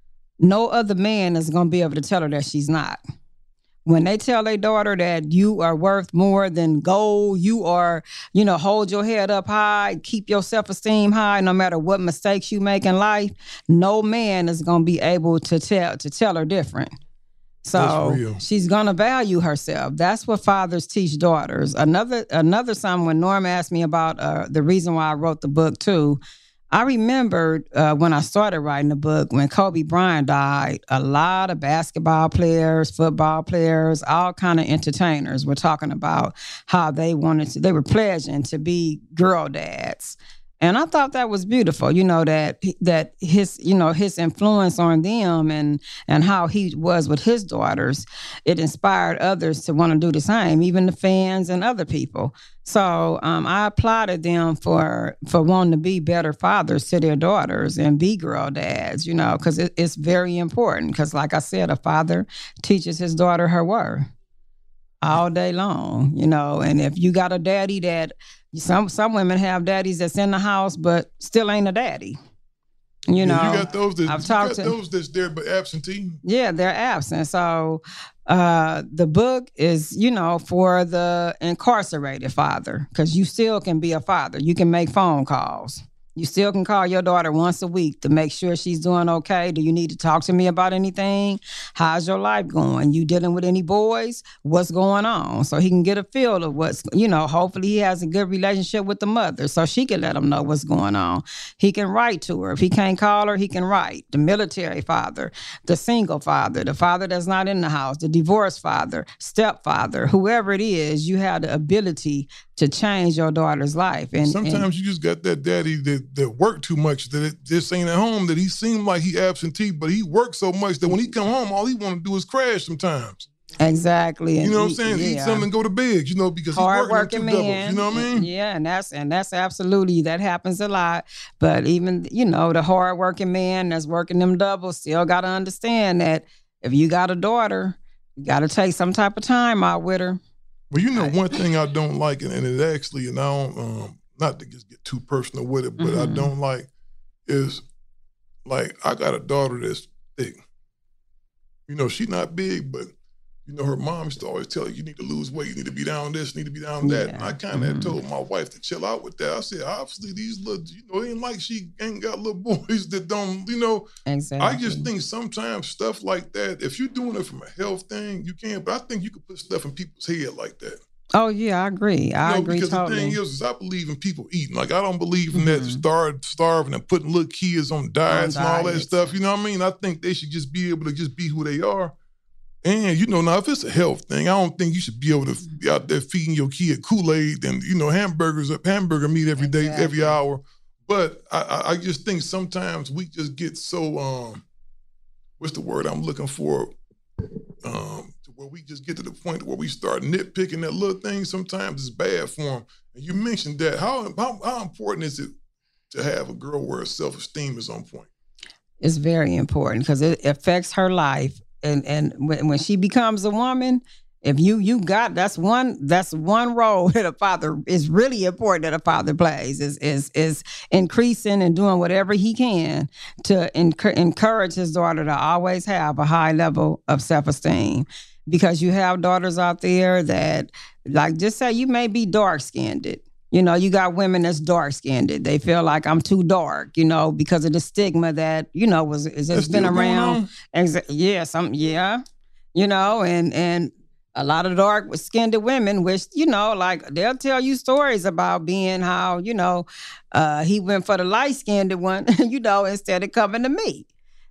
no other man is going to be able to tell her that she's not. When they tell their daughter that you are worth more than gold, you are, you know, hold your head up high, keep your self-esteem high, no matter what mistakes you make in life, no man is going to be able to tell to tell her different. So she's gonna value herself. That's what fathers teach daughters. Another another time when Norm asked me about uh, the reason why I wrote the book too, I remembered uh, when I started writing the book, when Kobe Bryant died, a lot of basketball players, football players, all kind of entertainers were talking about how they wanted to, they were pledging to be girl dads. And I thought that was beautiful, you know, that that his, you know, his influence on them and and how he was with his daughters, it inspired others to want to do the same, even the fans and other people. So um, I applauded them for for wanting to be better fathers to their daughters and be girl dads, you know, because it, it's very important. Because like I said, a father teaches his daughter her worth all day long, you know, and if you got a daddy that, Some some women have daddies that's in the house, but still ain't a daddy. You know, yeah, you got those that I've you talked got to, those that's there but absentee. Yeah, they're absent. So uh, the book is, you know, for the incarcerated father, because you still can be a father. You can make phone calls. You still can call your daughter once a week to make sure she's doing okay. Do you need to talk to me about anything? How's your life going? You dealing with any boys? What's going on? So he can get a feel of what's, you know, hopefully he has a good relationship with the mother so she can let him know what's going on. He can write to her. If he can't call her, he can write. The military father, the single father, the father that's not in the house, the divorced father, stepfather, whoever it is, you have the ability to change your daughter's life. And sometimes and, you just got that daddy that, that worked too much, that it just ain't at home, that he seemed like he absentee, but he worked so much that when he come home, all he want to do is crash sometimes. Exactly. You know and what I'm saying? He, Eat yeah. something and go to bed, you know, because he's Hard working, working on two man. doubles. You know what I mean? Yeah, and that's and that's absolutely, that happens a lot. But even, you know, the hard working man that's working them doubles still got to understand that if you got a daughter, you got to take some type of time out with her. Well, you know, one thing I don't like, and, and it actually, and I don't, um, not to just get too personal with it, but mm-hmm. I don't like is, like, I got a daughter that's thick. You know, she's not big, but, you know, her mom used to always tell her, you need to lose weight, you need to be down this, you need to be down that. Yeah. And I kind of mm-hmm. told my wife to chill out with that. I said, obviously, these little, you know, it ain't like she ain't got little boys that don't, you know. Exactly. I just think sometimes stuff like that, if you're doing it from a health thing, you can, but I think you could put stuff in people's head like that. Oh, yeah, I agree. I you know, agree because totally. The thing is, is I believe in people eating. Like, I don't believe in mm-hmm. that starve, starving and putting little kids on diets on and all that stuff. You know what I mean? I think they should just be able to just be who they are. And, you know, now, if it's a health thing, I don't think you should be able to be out there feeding your kid Kool-Aid and, you know, hamburgers, hamburger meat every day, exactly. every hour. But I, I just think sometimes we just get so, um, what's the word I'm looking for? Um, to where we just get to the point where we start nitpicking that little thing. Sometimes it's bad for them. And you mentioned that. How, how, how important is it to have a girl where her self-esteem is on point? It's very important because it affects her life. And and when, when she becomes a woman, if you you got that's one that's one role that a father is really important that a father plays is is is increasing and doing whatever he can to enc- encourage his daughter to always have a high level of self-esteem. Because you have daughters out there that, like, just say you may be dark-skinned. You know, you got women that's dark-skinned. They feel like I'm too dark, you know, because of the stigma that, you know, was has been around. Exa- yeah, some, yeah, you know, and and a lot of dark-skinned women, which, you know, like they'll tell you stories about being how, you know, uh, he went for the light-skinned one, you know, instead of coming to me.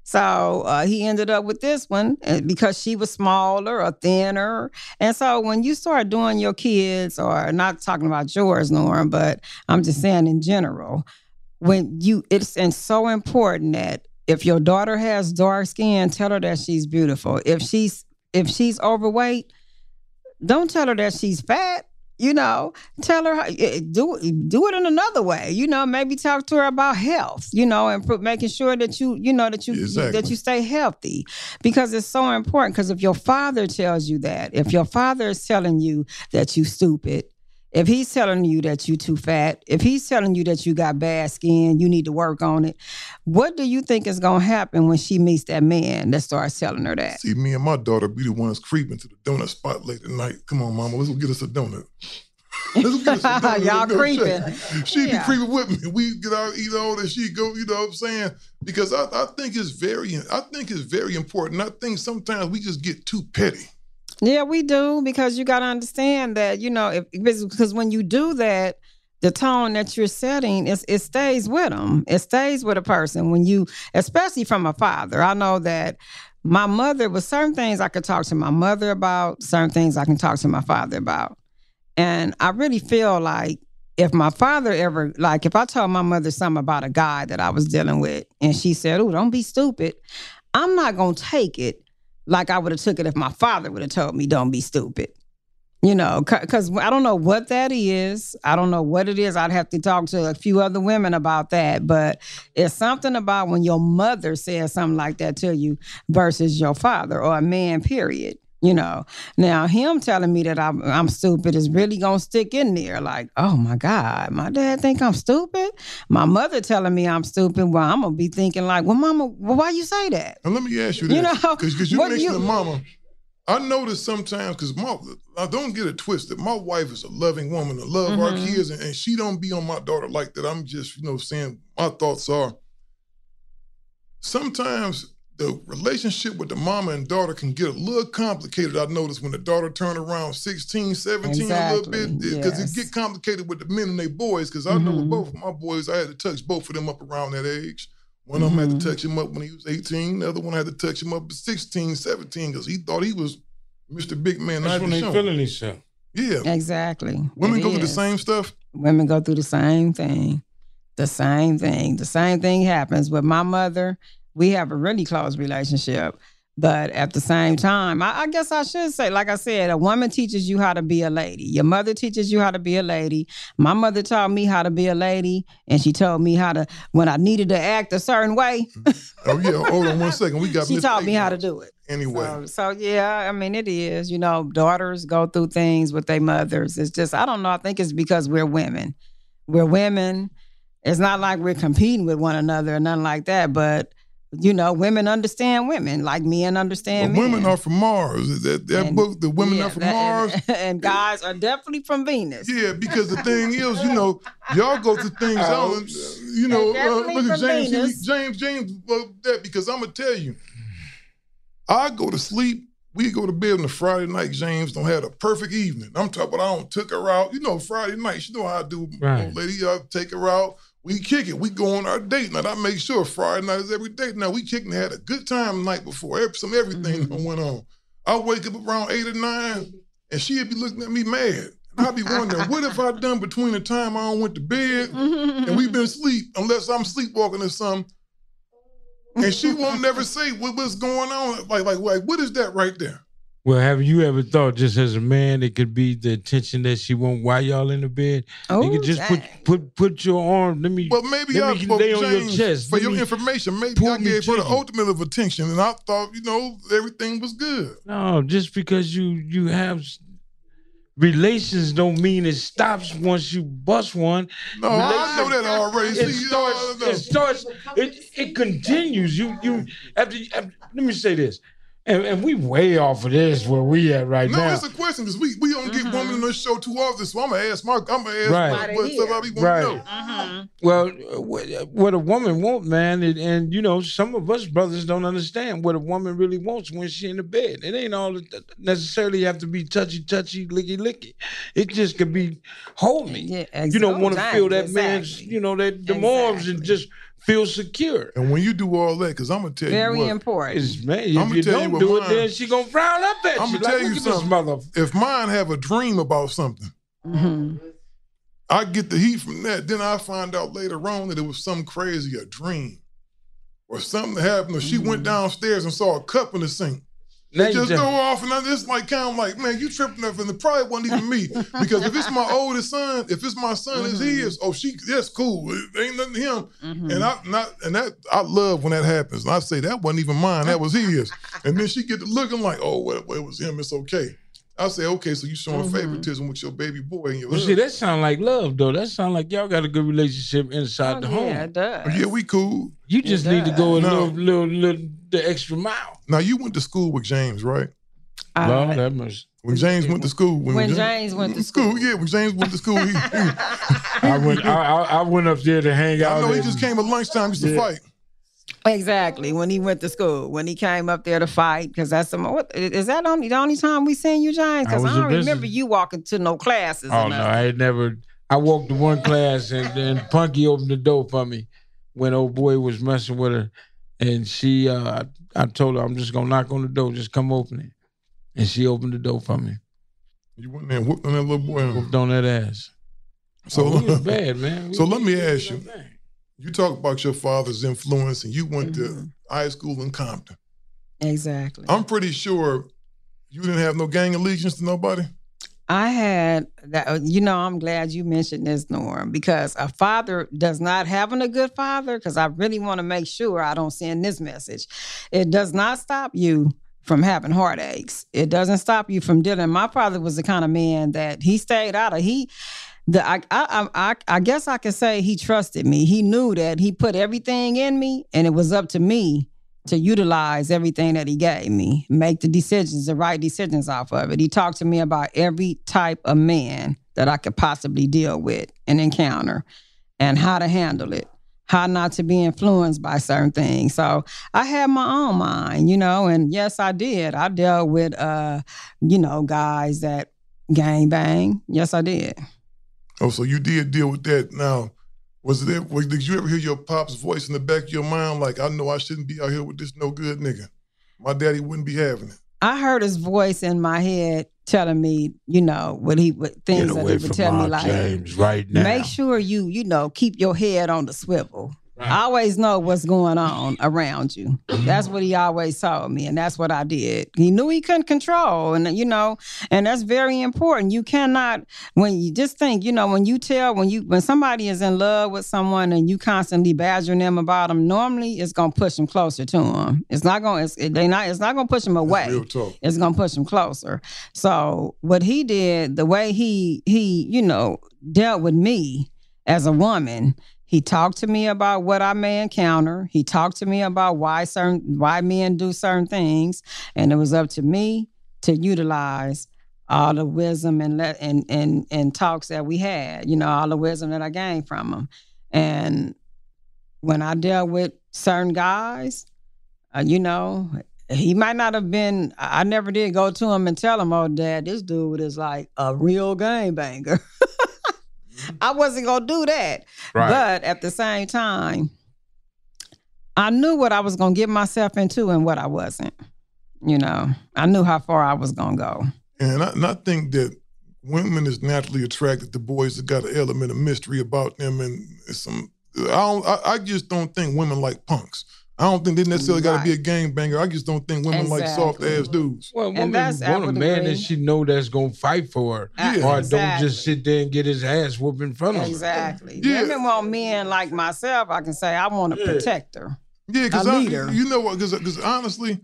So uh, he ended up with this one because she was smaller or thinner. And so when you start doing your kids, or not talking about yours, Norm, but I'm just saying in general, when you, it's and so important that if your daughter has dark skin, tell her that she's beautiful. If she's if she's overweight, don't tell her that she's fat. You know, tell her, how, do, do it in another way. You know, maybe talk to her about health, you know, and put, making sure that you, you know, that you, exactly. that you stay healthy, because it's so important. Because if your father tells you that, if your father is telling you that you stupid, if he's telling you that you too fat, if he's telling you that you got bad skin, you need to work on it, what do you think is going to happen when she meets that man that starts telling her that? See, me and my daughter be the ones creeping to the donut spot late at night. Come on, mama, let's go get us a donut. Let's go get us a donut. Y'all creeping. She yeah. be creeping with me. We get out, eat all, and she go, you know what I'm saying? Because I, I think it's very, I think it's very important. I think sometimes we just get too petty. Yeah, we do, because you got to understand that, you know, if because when you do that, the tone that you're setting, is it stays with them. It stays with a person when you, especially from a father. I know that my mother, was certain things I could talk to my mother about, certain things I can talk to my father about. And I really feel like if my father ever, like if I told my mother something about a guy that I was dealing with and she said, oh, don't be stupid, I'm not going to take it like I would have took it if my father would have told me don't be stupid. You know, because I don't know what that is. I don't know what it is. I'd have to talk to a few other women about that. But it's something about when your mother says something like that to you versus your father or a man, period. You know, now him telling me that I'm, I'm stupid is really going to stick in there. Like, oh my God, my dad think I'm stupid? My mother telling me I'm stupid. Well, I'm going to be thinking like, well, mama, well, why you say that? And let me ask you this. You know, because you what mentioned you- the mama. I notice sometimes, because I don't get it twisted. My wife is a loving woman, to love Mm-hmm. our kids, and, and she don't be on my daughter like that. I'm just, you know, saying my thoughts are. Sometimes the relationship with the mama and daughter can get a little complicated. I noticed when the daughter turned around sixteen, seventeen, Exactly, a little bit, because yes. it get complicated with the men and their boys. Because I know with Mhm. both of my boys, I had to touch both of them up around that age. One of them had to touch him up when he was eighteen. The other one had to touch him up at sixteen, seventeen, because he thought he was Mister Big Man. That's not when to they show. feeling themselves. Yeah. Exactly. Women It go through the is. same stuff. Women go through the same thing. The same thing. The same thing happens with my mother. We have a really close relationship. But at the same time, I, I guess I should say, like I said, a woman teaches you how to be a lady. Your mother teaches you how to be a lady. My mother taught me how to be a lady, and she told me how to, when I needed to act a certain way, Oh, yeah. Hold on one second. We got she Miss taught me Peyton. how to do it. Anyway. So, so yeah, I mean, it is, you know, daughters go through things with their mothers. It's just, I don't know. I think it's because we're women. We're women. It's not like we're competing with one another or nothing like that, but you know, women understand women like men understand Well, men. women are from Mars. That, that And- book, The Women yeah, Are From that- Mars. And, and guys are definitely from Venus. Yeah, because the thing is, you know, y'all go through things. I don't, you know, They uh, definitely look at from James, Venus. he- James, James, uh, that because I'm gonna tell you, I go to sleep. We go to bed on a Friday night. James don't have a perfect evening. I'm talking about I don't took her out. You know, Friday night. You know how I do, Right. old lady. I take her out. We kick it. We go on our date night. I make sure Friday night is every date. Now we kicking had a good time the night before. Every, some everything Mm-hmm. went on. I wake up around eight or nine, and she'd be looking at me mad. And I'd be wondering, what have I done between the time I went to bed and we've been asleep, unless I'm sleepwalking or something. And she won't never say what, what's going on. Like, like, like, what is that right there? Well, have you ever thought, just as a man, it could be the attention that she want while y'all in the bed? Oh, you could just put dang. put put your arm. Let me. Well, maybe let I me well, lay on James, your chest. for Let your me- information. Maybe pull I me gave her to the you. ultimate of attention, and I thought, you know, everything was good. No, just because you you have s- relations don't mean it stops once you bust one. No, I know that already. It See, starts. uh, no. It starts. It it continues. You you after, after. Let me say this, and, and we way off of this where we at right No, now. it's a question because we, we don't get women on this show too often. So I'm gonna ask Mark. I'm gonna ask Right. Mark what stuff I be want Right. to know. Mm-hmm. Well, what, what a woman want, man, and, and you know, some of us brothers don't understand what a woman really wants when she in the bed. It ain't all necessarily have to be touchy, touchy, licky, licky. It just could be hold me. Yeah, ex- You don't want to oh, feel dang, that man's, exactly. you know, that the arms and just feel secure. And when you do all that, because I'm gonna tell Very you what, important. It's, man, if I'ma you tell you don't what do it, mine- then she gonna frown up at I'm you. gonna Like, tell you look at this something. mother. If mine have a dream about something, Mm-hmm. I get the heat from that. Then I find out later on that it was some crazy a dream or something that happened. Or she went downstairs and saw a cup in the sink. Now It you just just- go off, and I just like kind of like, man, you tripping up, and it probably wasn't even me because if it's my oldest son, if it's my son, it's his. Oh, she, that's cool. It ain't nothing to him. Mm-hmm. And I not and that I love when that happens. And I say that wasn't even mine, that was his. And then she get to looking like, oh, well, well, it was him. It's okay. I say, okay, so you showing Mm-hmm. favoritism with your baby boy and your Well, see, that sound like love, though. That sound like y'all got a good relationship inside Oh, the yeah, home. it does. Yeah, we cool. You just need to go a No. little, little, little, the extra mile. Now you went to school with James, right? Uh, Lord have mercy. When James went to school. When James went to school. Yeah, when James went to school, he, he- I went. I, I, I went up there to hang out. I know he and- just came at lunchtime just to Yeah. fight. Exactly. When he went to school, when he came up there to fight, because that's some. What is that only the only time we seen you, James? I Because I, was a don't business- remember you walking to no classes. Oh or no, nothing. I had never. I walked to one class and then Punky opened the door for me when old boy was messing with her. And she, uh, I told her, I'm just going to knock on the door. Just come open it. And she opened the door for me. You went there and whooped on that little boy. Whooped on that ass. So oh, we was bad, man. We so let me ask you. You talk about your father's influence and you went mm-hmm. to high school in Compton. Exactly. I'm pretty sure you didn't have no gang allegiance to nobody. I had that, you know, I'm glad you mentioned this, Norm, because a father does not having a good father, because I really want to make sure I don't send this message. It does not stop you from having heartaches. It doesn't stop you from dealing. My father was the kind of man that he stayed out of, he, the, I, I, I, I guess I can say he trusted me. He knew that he put everything in me and it was up to me to utilize everything that he gave me, make the decisions, the right decisions off of it. He talked to me about every type of man that I could possibly deal with and encounter and how to handle it, how not to be influenced by certain things. So I had my own mind, you know, and yes, I did. I dealt with, uh, you know, guys that gang bang. Yes, I did. Oh, so you did deal with that. Now, Was it? Was, did you ever hear your pop's voice in the back of your mind, like, I know I shouldn't be out here with this no good nigga? My daddy wouldn't be having it. I heard his voice in my head telling me, you know, what he what things that he would tell me, like, James right now. Make sure you, you know, keep your head on the swivel. Right. I always know what's going on around you. That's what he always told me, and that's what I did. He knew he couldn't control, and you know, and that's very important. You cannot, when you just think, you know, when you tell, when you, when somebody is in love with someone and you constantly badgering them about them, normally it's gonna push them closer to them. It's not gonna, it's, it, they not, it's not gonna push them away. It's gonna push them closer. So what he did, the way he he, you know, dealt with me as a woman. He talked to me about what I may encounter. He talked to me about why certain why men do certain things, and it was up to me to utilize all the wisdom and let and and and talks that we had. You know, all the wisdom that I gained from him. And when I dealt with certain guys, uh, you know, he might not have been. I never did go to him and tell him, "Oh, Dad, this dude is like a real gangbanger." I wasn't going to do that. Right. But at the same time, I knew what I was going to get myself into and what I wasn't. You know, I knew how far I was going to go. And I, and I think that women is naturally attracted to boys that got an element of mystery about them. And some, I, don't, I, I just don't think women like punks. I don't think they necessarily right. got to be a gangbanger. I just don't think women exactly. like soft-ass dudes. Well, women want a man that she know that's going to fight for her. Yeah. Or exactly. don't just sit there and get his ass whooped in front of her. Exactly. Yeah. Women want men like myself. I can say, I want a yeah. protector, yeah, a leader. I, you know what? Because honestly,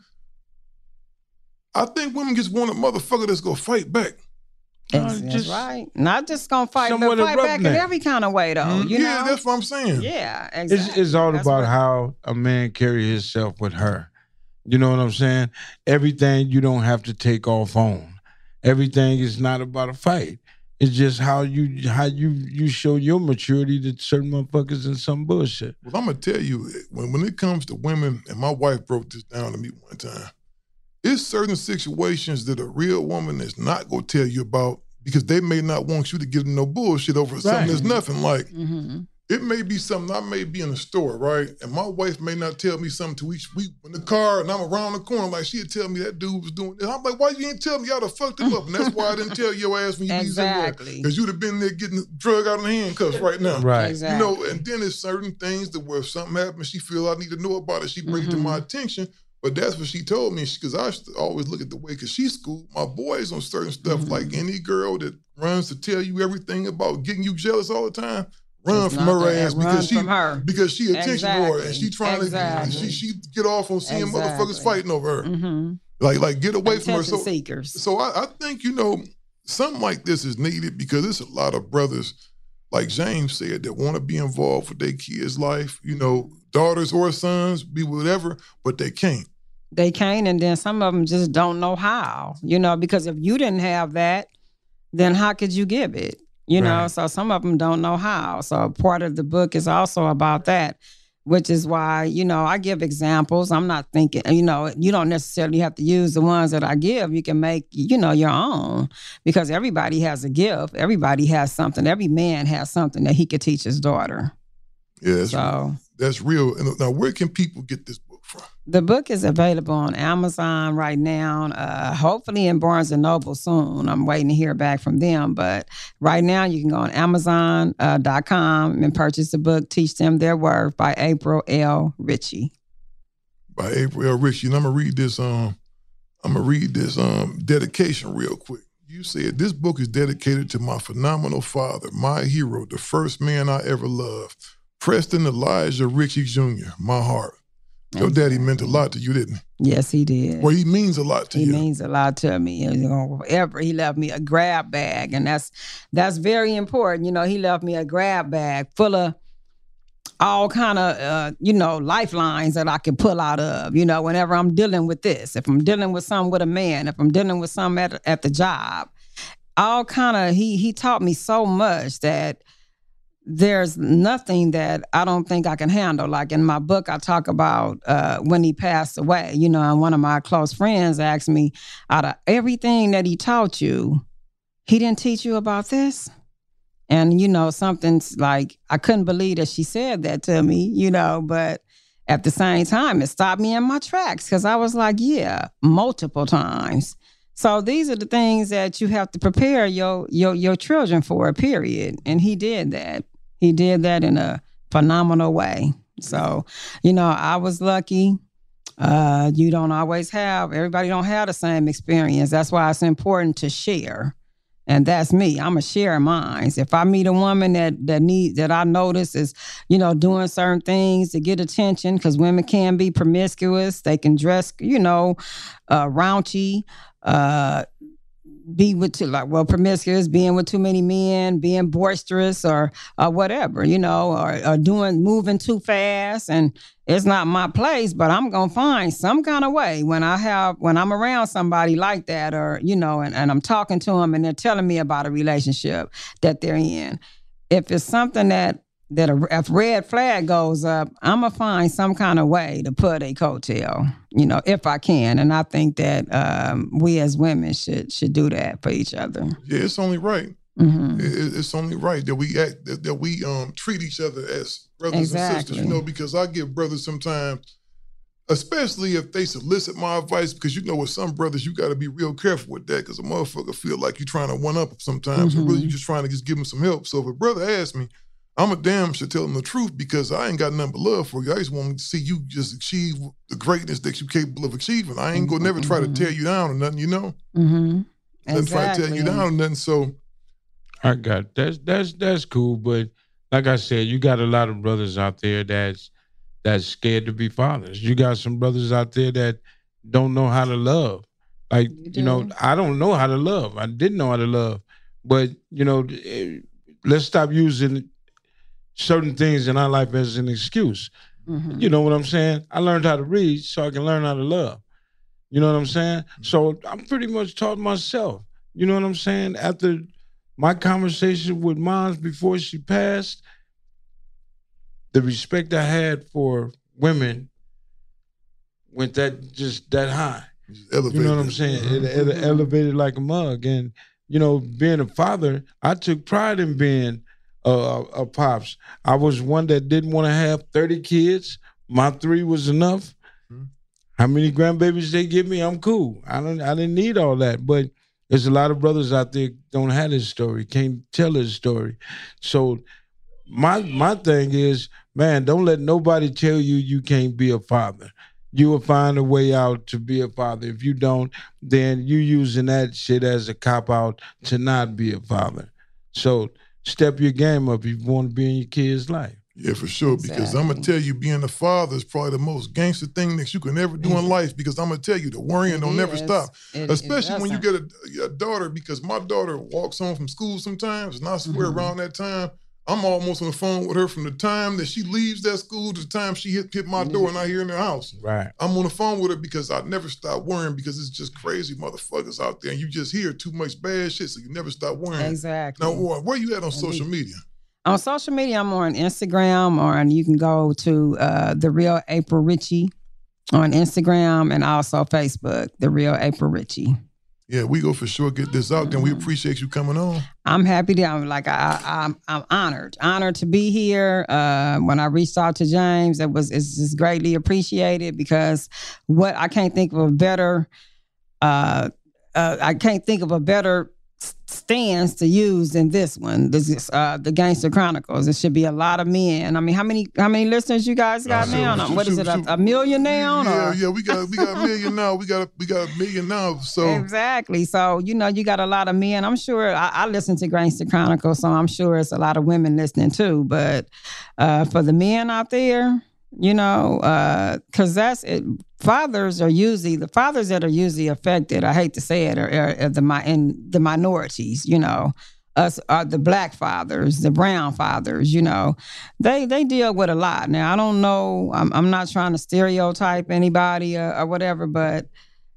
I think women just want a motherfucker that's going to fight back. That's, uh, that's right. Not just gonna fight, but fight back in every kind of way, though. Mm-hmm. You yeah, know? That's what I'm saying. Yeah, exactly. It's, it's all that's about right. how a man carry himself with her. You know what I'm saying? Everything you don't have to take off on. Everything is not about a fight. It's just how you how you you show your maturity to certain motherfuckers and some bullshit. Well, I'm gonna tell you, when when it comes to women, and my wife broke this down to me one time. It's certain situations that a real woman is not gonna tell you about because they may not want you to give them no bullshit over right. something that's nothing. Like, mm-hmm. it may be something, I may be in a store, right? And my wife may not tell me something till each week in the car and I'm around the corner, like she'd tell me that dude was doing this. I'm like, why you ain't tell me? Y'all done fucked him up. And that's why I didn't tell your ass when you exactly. be somewhere. Because you'd have been there getting the drug out of the handcuffs right now. Right. Exactly. You know, and then there's certain things that where if something happens, she feel I need to know about it. She bring mm-hmm. it to my attention. But that's what she told me, because I always look at the way, because she schooled my boys on certain stuff, mm-hmm. like any girl that runs to tell you everything about getting you jealous all the time, run it's from her ass run because she her. because she attention exactly. whore and she trying exactly. to she she get off on seeing exactly. motherfuckers fighting over her, mm-hmm. like like get away attention from her. So, seekers. so I, I think you know something like this is needed because there's a lot of brothers, like James said, that want to be involved with their kids' life, you know, daughters or sons, be whatever, but they can't. They can't, and then some of them just don't know how, you know, because if you didn't have that, then how could you give it? You know, right. So some of them don't know how. So part of the book is also about that. which is why, you know, I give examples. I'm not thinking, you know, you don't necessarily have to use the ones that I give. You can make, you know, your own, because everybody has a gift. Everybody has something. Every man has something that he could teach his daughter. Yeah, that's, so, real. that's real. And now, where can people get this book from? The book is available on Amazon right now, uh, hopefully in Barnes and Noble soon. I'm waiting to hear back from them. But right now, you can go on Amazon dot com and purchase the book, Teach Them Their Worth, by April L. Ritchie. By April L. Ritchie. And I'm going to read this, um, I'm going to read this um, dedication real quick. You said, this book is dedicated to my phenomenal father, my hero, the first man I ever loved, Preston Elijah Ritchie Junior, my heart. Your daddy meant a lot to you, didn't he? Yes, he did. Well, he means a lot to he you. He means a lot to me. You know, ever he left me a grab bag, and that's that's very important. You know, he left me a grab bag full of all kind of uh, you know, lifelines that I can pull out of. You know, whenever I'm dealing with this, if I'm dealing with something with a man, if I'm dealing with something at at the job, all kind of he he taught me so much that there's nothing that I don't think I can handle. Like in my book, I talk about uh, when he passed away, you know, and one of my close friends asked me, out of everything that he taught you, he didn't teach you about this? And, you know, something's like, I couldn't believe that she said that to me, you know, but at the same time, it stopped me in my tracks because I was like, yeah, multiple times. So these are the things that you have to prepare your your your children for, period. And he did that. He did that in a phenomenal way. So, you know, I was lucky. Uh, you don't always have, everybody don't have the same experience. That's why it's important to share. And that's me. I'm a share mine. If I meet a woman that that need that I notice is, you know, doing certain things to get attention, because women can be promiscuous. They can dress, you know, uh, raunchy, uh, be with too, like, well, promiscuous, being with too many men, being boisterous, or or whatever, you know, or, or doing moving too fast. And it's not my place, but I'm gonna find some kind of way when I have when I'm around somebody like that, or you know, and, and I'm talking to them and they're telling me about a relationship that they're in. If it's something that that a, if red flag goes up, I'm gonna find some kind of way to put a coattail, you know, if I can. And I think that um, we as women should should do that for each other. Yeah, it's only right. Mm-hmm. It, it's only right that we act that, that we um, treat each other as brothers exactly. and sisters. You know, because I give brothers sometimes, especially if they solicit my advice, because you know, with some brothers, you got to be real careful with that, because a motherfucker feel like you're trying to one up sometimes, mm-hmm. or really you're just trying to just give them some help. So if a brother asks me, I'm a damn sure tell him the truth, because I ain't got nothing but love for you. I just want to see you just achieve the greatness that you're capable of achieving. I ain't gonna never try to tear you down or nothing, you know? Mm-hmm. Exactly. Nothing try to tear you down or nothing, so. I got, that's, that's, that's cool, but like I said, you got a lot of brothers out there that's, that's scared to be fathers. You got some brothers out there that don't know how to love. Like, you, you know, I don't know how to love. I didn't know how to love. But, you know, let's stop using certain things in our life as an excuse. Mm-hmm. You know what I'm saying? I learned how to read so I can learn how to love. You know what I'm saying? Mm-hmm. So I'm pretty much taught myself. You know what I'm saying? After my conversation with Moms before she passed, the respect I had for women went that just that high. Elevated. You know what I'm saying? Mm-hmm. It, it elevated like a mug. And, you know, being a father, I took pride in being Uh, uh, pops. I was one that didn't want to have thirty kids. My three was enough. Mm-hmm. How many grandbabies they give me, I'm cool. I don't. I didn't need all that. But there's a lot of brothers out there don't have this story, can't tell his story. So my my thing is, man, don't let nobody tell you you can't be a father. You will find a way out to be a father. If you don't, then you using that shit as a cop out to not be a father. So step your game up if you want to be in your kid's life. Yeah, for sure. Because exactly. I'm going to tell you, being a father is probably the most gangster thing that you can ever do in life, because I'm going to tell you, the worrying don't never stop. It, Especially it when you get a, a daughter, because my daughter walks home from school sometimes, and I swear mm-hmm. around that time, I'm almost on the phone with her from the time that she leaves that school to the time she hit, hit my door and I hear in the house. Right. I'm on the phone with her because I never stop worrying, because it's just crazy motherfuckers out there and you just hear too much bad shit, so you never stop worrying. Exactly. Now, where you at on social media? On social media, I'm on Instagram, or and you can go to uh, The Real April Ritchie on Instagram, and also Facebook, The Real April Ritchie. Yeah, we go for sure get this out there. We appreciate you coming on. I'm happy to. I'm like I, I'm. I'm honored, honored to be here. Uh, when I reached out to James, it was it's just greatly appreciated because what I can't think of a better. Uh, uh, I can't think of a better stance to use than this one. This is uh, the Gangster Chronicles. It should be a lot of men. I mean, how many how many listeners you guys got uh, now? Shoot, what shoot, is it? Shoot. A, a million now? Yeah, or? yeah. We got we got a million now. We got we got a million now. So exactly. So you know, you got a lot of men. I'm sure. I, I listen to Gangster Chronicles, so I'm sure it's a lot of women listening too. But uh, for the men out there, you know, because uh, that's it. Fathers are usually the fathers that are usually affected. I hate to say it, are, are, are the in the minorities. You know, us are the black fathers, the brown fathers. You know, they they deal with a lot. Now I don't know. I'm I'm not trying to stereotype anybody or, or whatever, but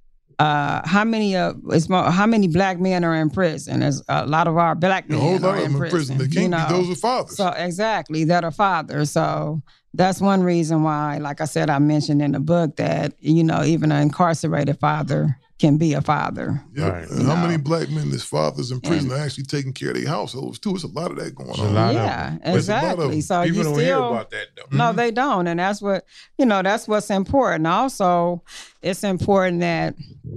uh, how many uh, it's more, how many black men are in prison? There's a lot of our black men a whole lot are of in them prison. in prison. They can't you know? be those are fathers. So exactly, that are fathers. So. That's one reason why, like I said, I mentioned in the book that, you know, even an incarcerated father can be a father. Yeah. Right. And how know? many black men that's fathers in prison and, are actually taking care of their households too? It's a lot of that going on. Yeah, exactly. So people you don't still, hear about that though. No, mm-hmm. they don't. And that's what, you know, that's what's important. Also, it's important that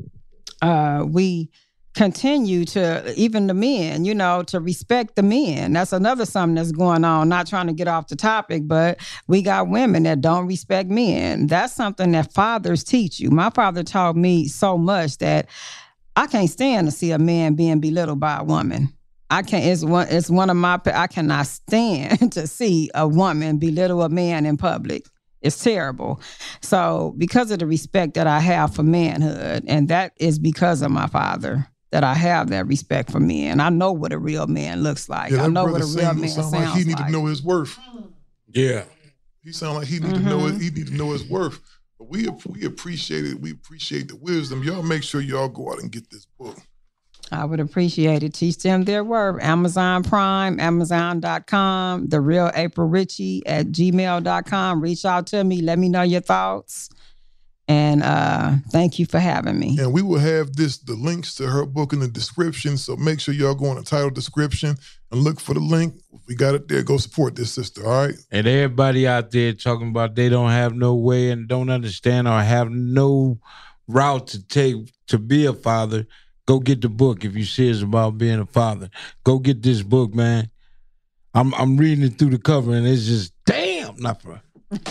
uh, we continue to, even the men, you know, to respect the men. That's another something that's going on. Not trying to get off the topic, but we got women that don't respect men. That's something that fathers teach you. My father taught me so much that I can't stand to see a man being belittled by a woman. I can't, it's one, it's one of my, I cannot stand to see a woman belittle a man in public. It's terrible. So because of the respect that I have for manhood, and that is because of my father, that I have that respect for men. I know what a real man looks like. Yeah, I know what a real man sounds like. He need like. to know his worth. Yeah. He sound like he need mm-hmm. to know it. He need to know his worth. But we we appreciate it. We appreciate the wisdom. Y'all make sure y'all go out and get this book. I would appreciate it. Teach them their worth. Amazon Prime, Amazon dot com, The Real April Ritchie at gmail dot com. Reach out to me. Let me know your thoughts. And uh, thank you for having me. And we will have this, the links to her book in the description. So make sure y'all go in the title description and look for the link. If we got it there, go support this sister, all right? And everybody out there talking about they don't have no way and don't understand or have no route to take to be a father, go get the book if you're serious about being a father. Go get this book, man. I'm I'm reading it through the cover and it's just, damn, not for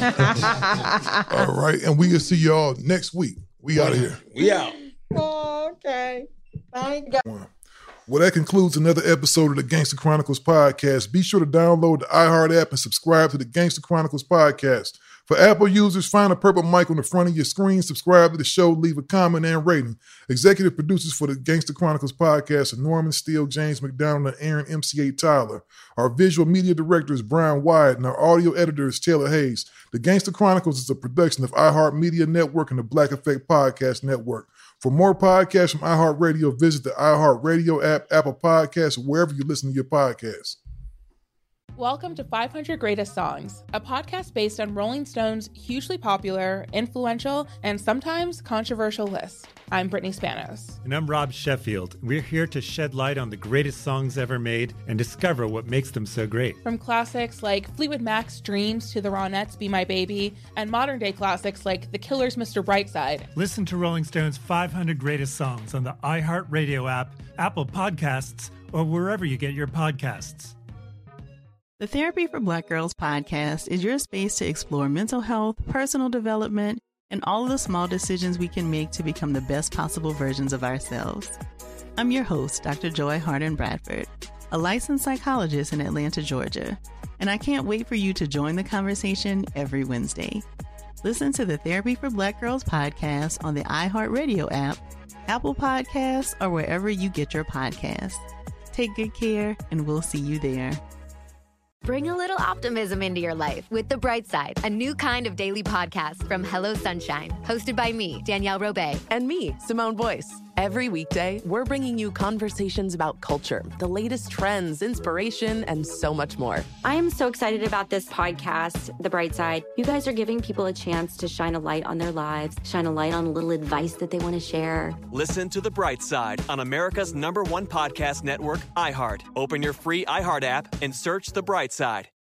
all right, and we will see y'all next week. We out of here. We out. Oh, okay. Thank God. Well, that concludes another episode of the Gangster Chronicles podcast. Be sure to download the iHeart app and subscribe to the Gangster Chronicles podcast. For Apple users, find a purple mic on the front of your screen, subscribe to the show, leave a comment and rating. Executive producers for the Gangster Chronicles podcast are Norman Steele, James McDonald, and Aaron M C A Tyler. Our visual media director is Brian Wyatt, and our audio editor is Taylor Hayes. The Gangster Chronicles is a production of iHeart Media Network and the Black Effect Podcast Network. For more podcasts from iHeartRadio, visit the iHeartRadio app, Apple Podcasts, or wherever you listen to your podcasts. Welcome to five hundred Greatest Songs, a podcast based on Rolling Stone's hugely popular, influential, and sometimes controversial list. I'm Brittany Spanos. And I'm Rob Sheffield. We're here to shed light on the greatest songs ever made and discover what makes them so great. From classics like Fleetwood Mac's Dreams to the Ronettes' Be My Baby, and modern-day classics like The Killer's Mister Brightside. Listen to Rolling Stone's five hundred Greatest Songs on the iHeartRadio app, Apple Podcasts, or wherever you get your podcasts. The Therapy for Black Girls podcast is your space to explore mental health, personal development, and all of the small decisions we can make to become the best possible versions of ourselves. I'm your host, Doctor Joy Harden Bradford, a licensed psychologist in Atlanta, Georgia, and I can't wait for you to join the conversation every Wednesday. Listen to the Therapy for Black Girls podcast on the iHeartRadio app, Apple Podcasts, or wherever you get your podcasts. Take good care, and we'll see you there. Bring a little optimism into your life with The Bright Side, a new kind of daily podcast from Hello Sunshine, hosted by me, Danielle Robay. And me, Simone Boyce. Every weekday, we're bringing you conversations about culture, the latest trends, inspiration, and so much more. I am so excited about this podcast, The Bright Side. You guys are giving people a chance to shine a light on their lives, shine a light on a little advice that they want to share. Listen to The Bright Side on America's number one podcast network, iHeart. Open your free iHeart app and search The Bright Side.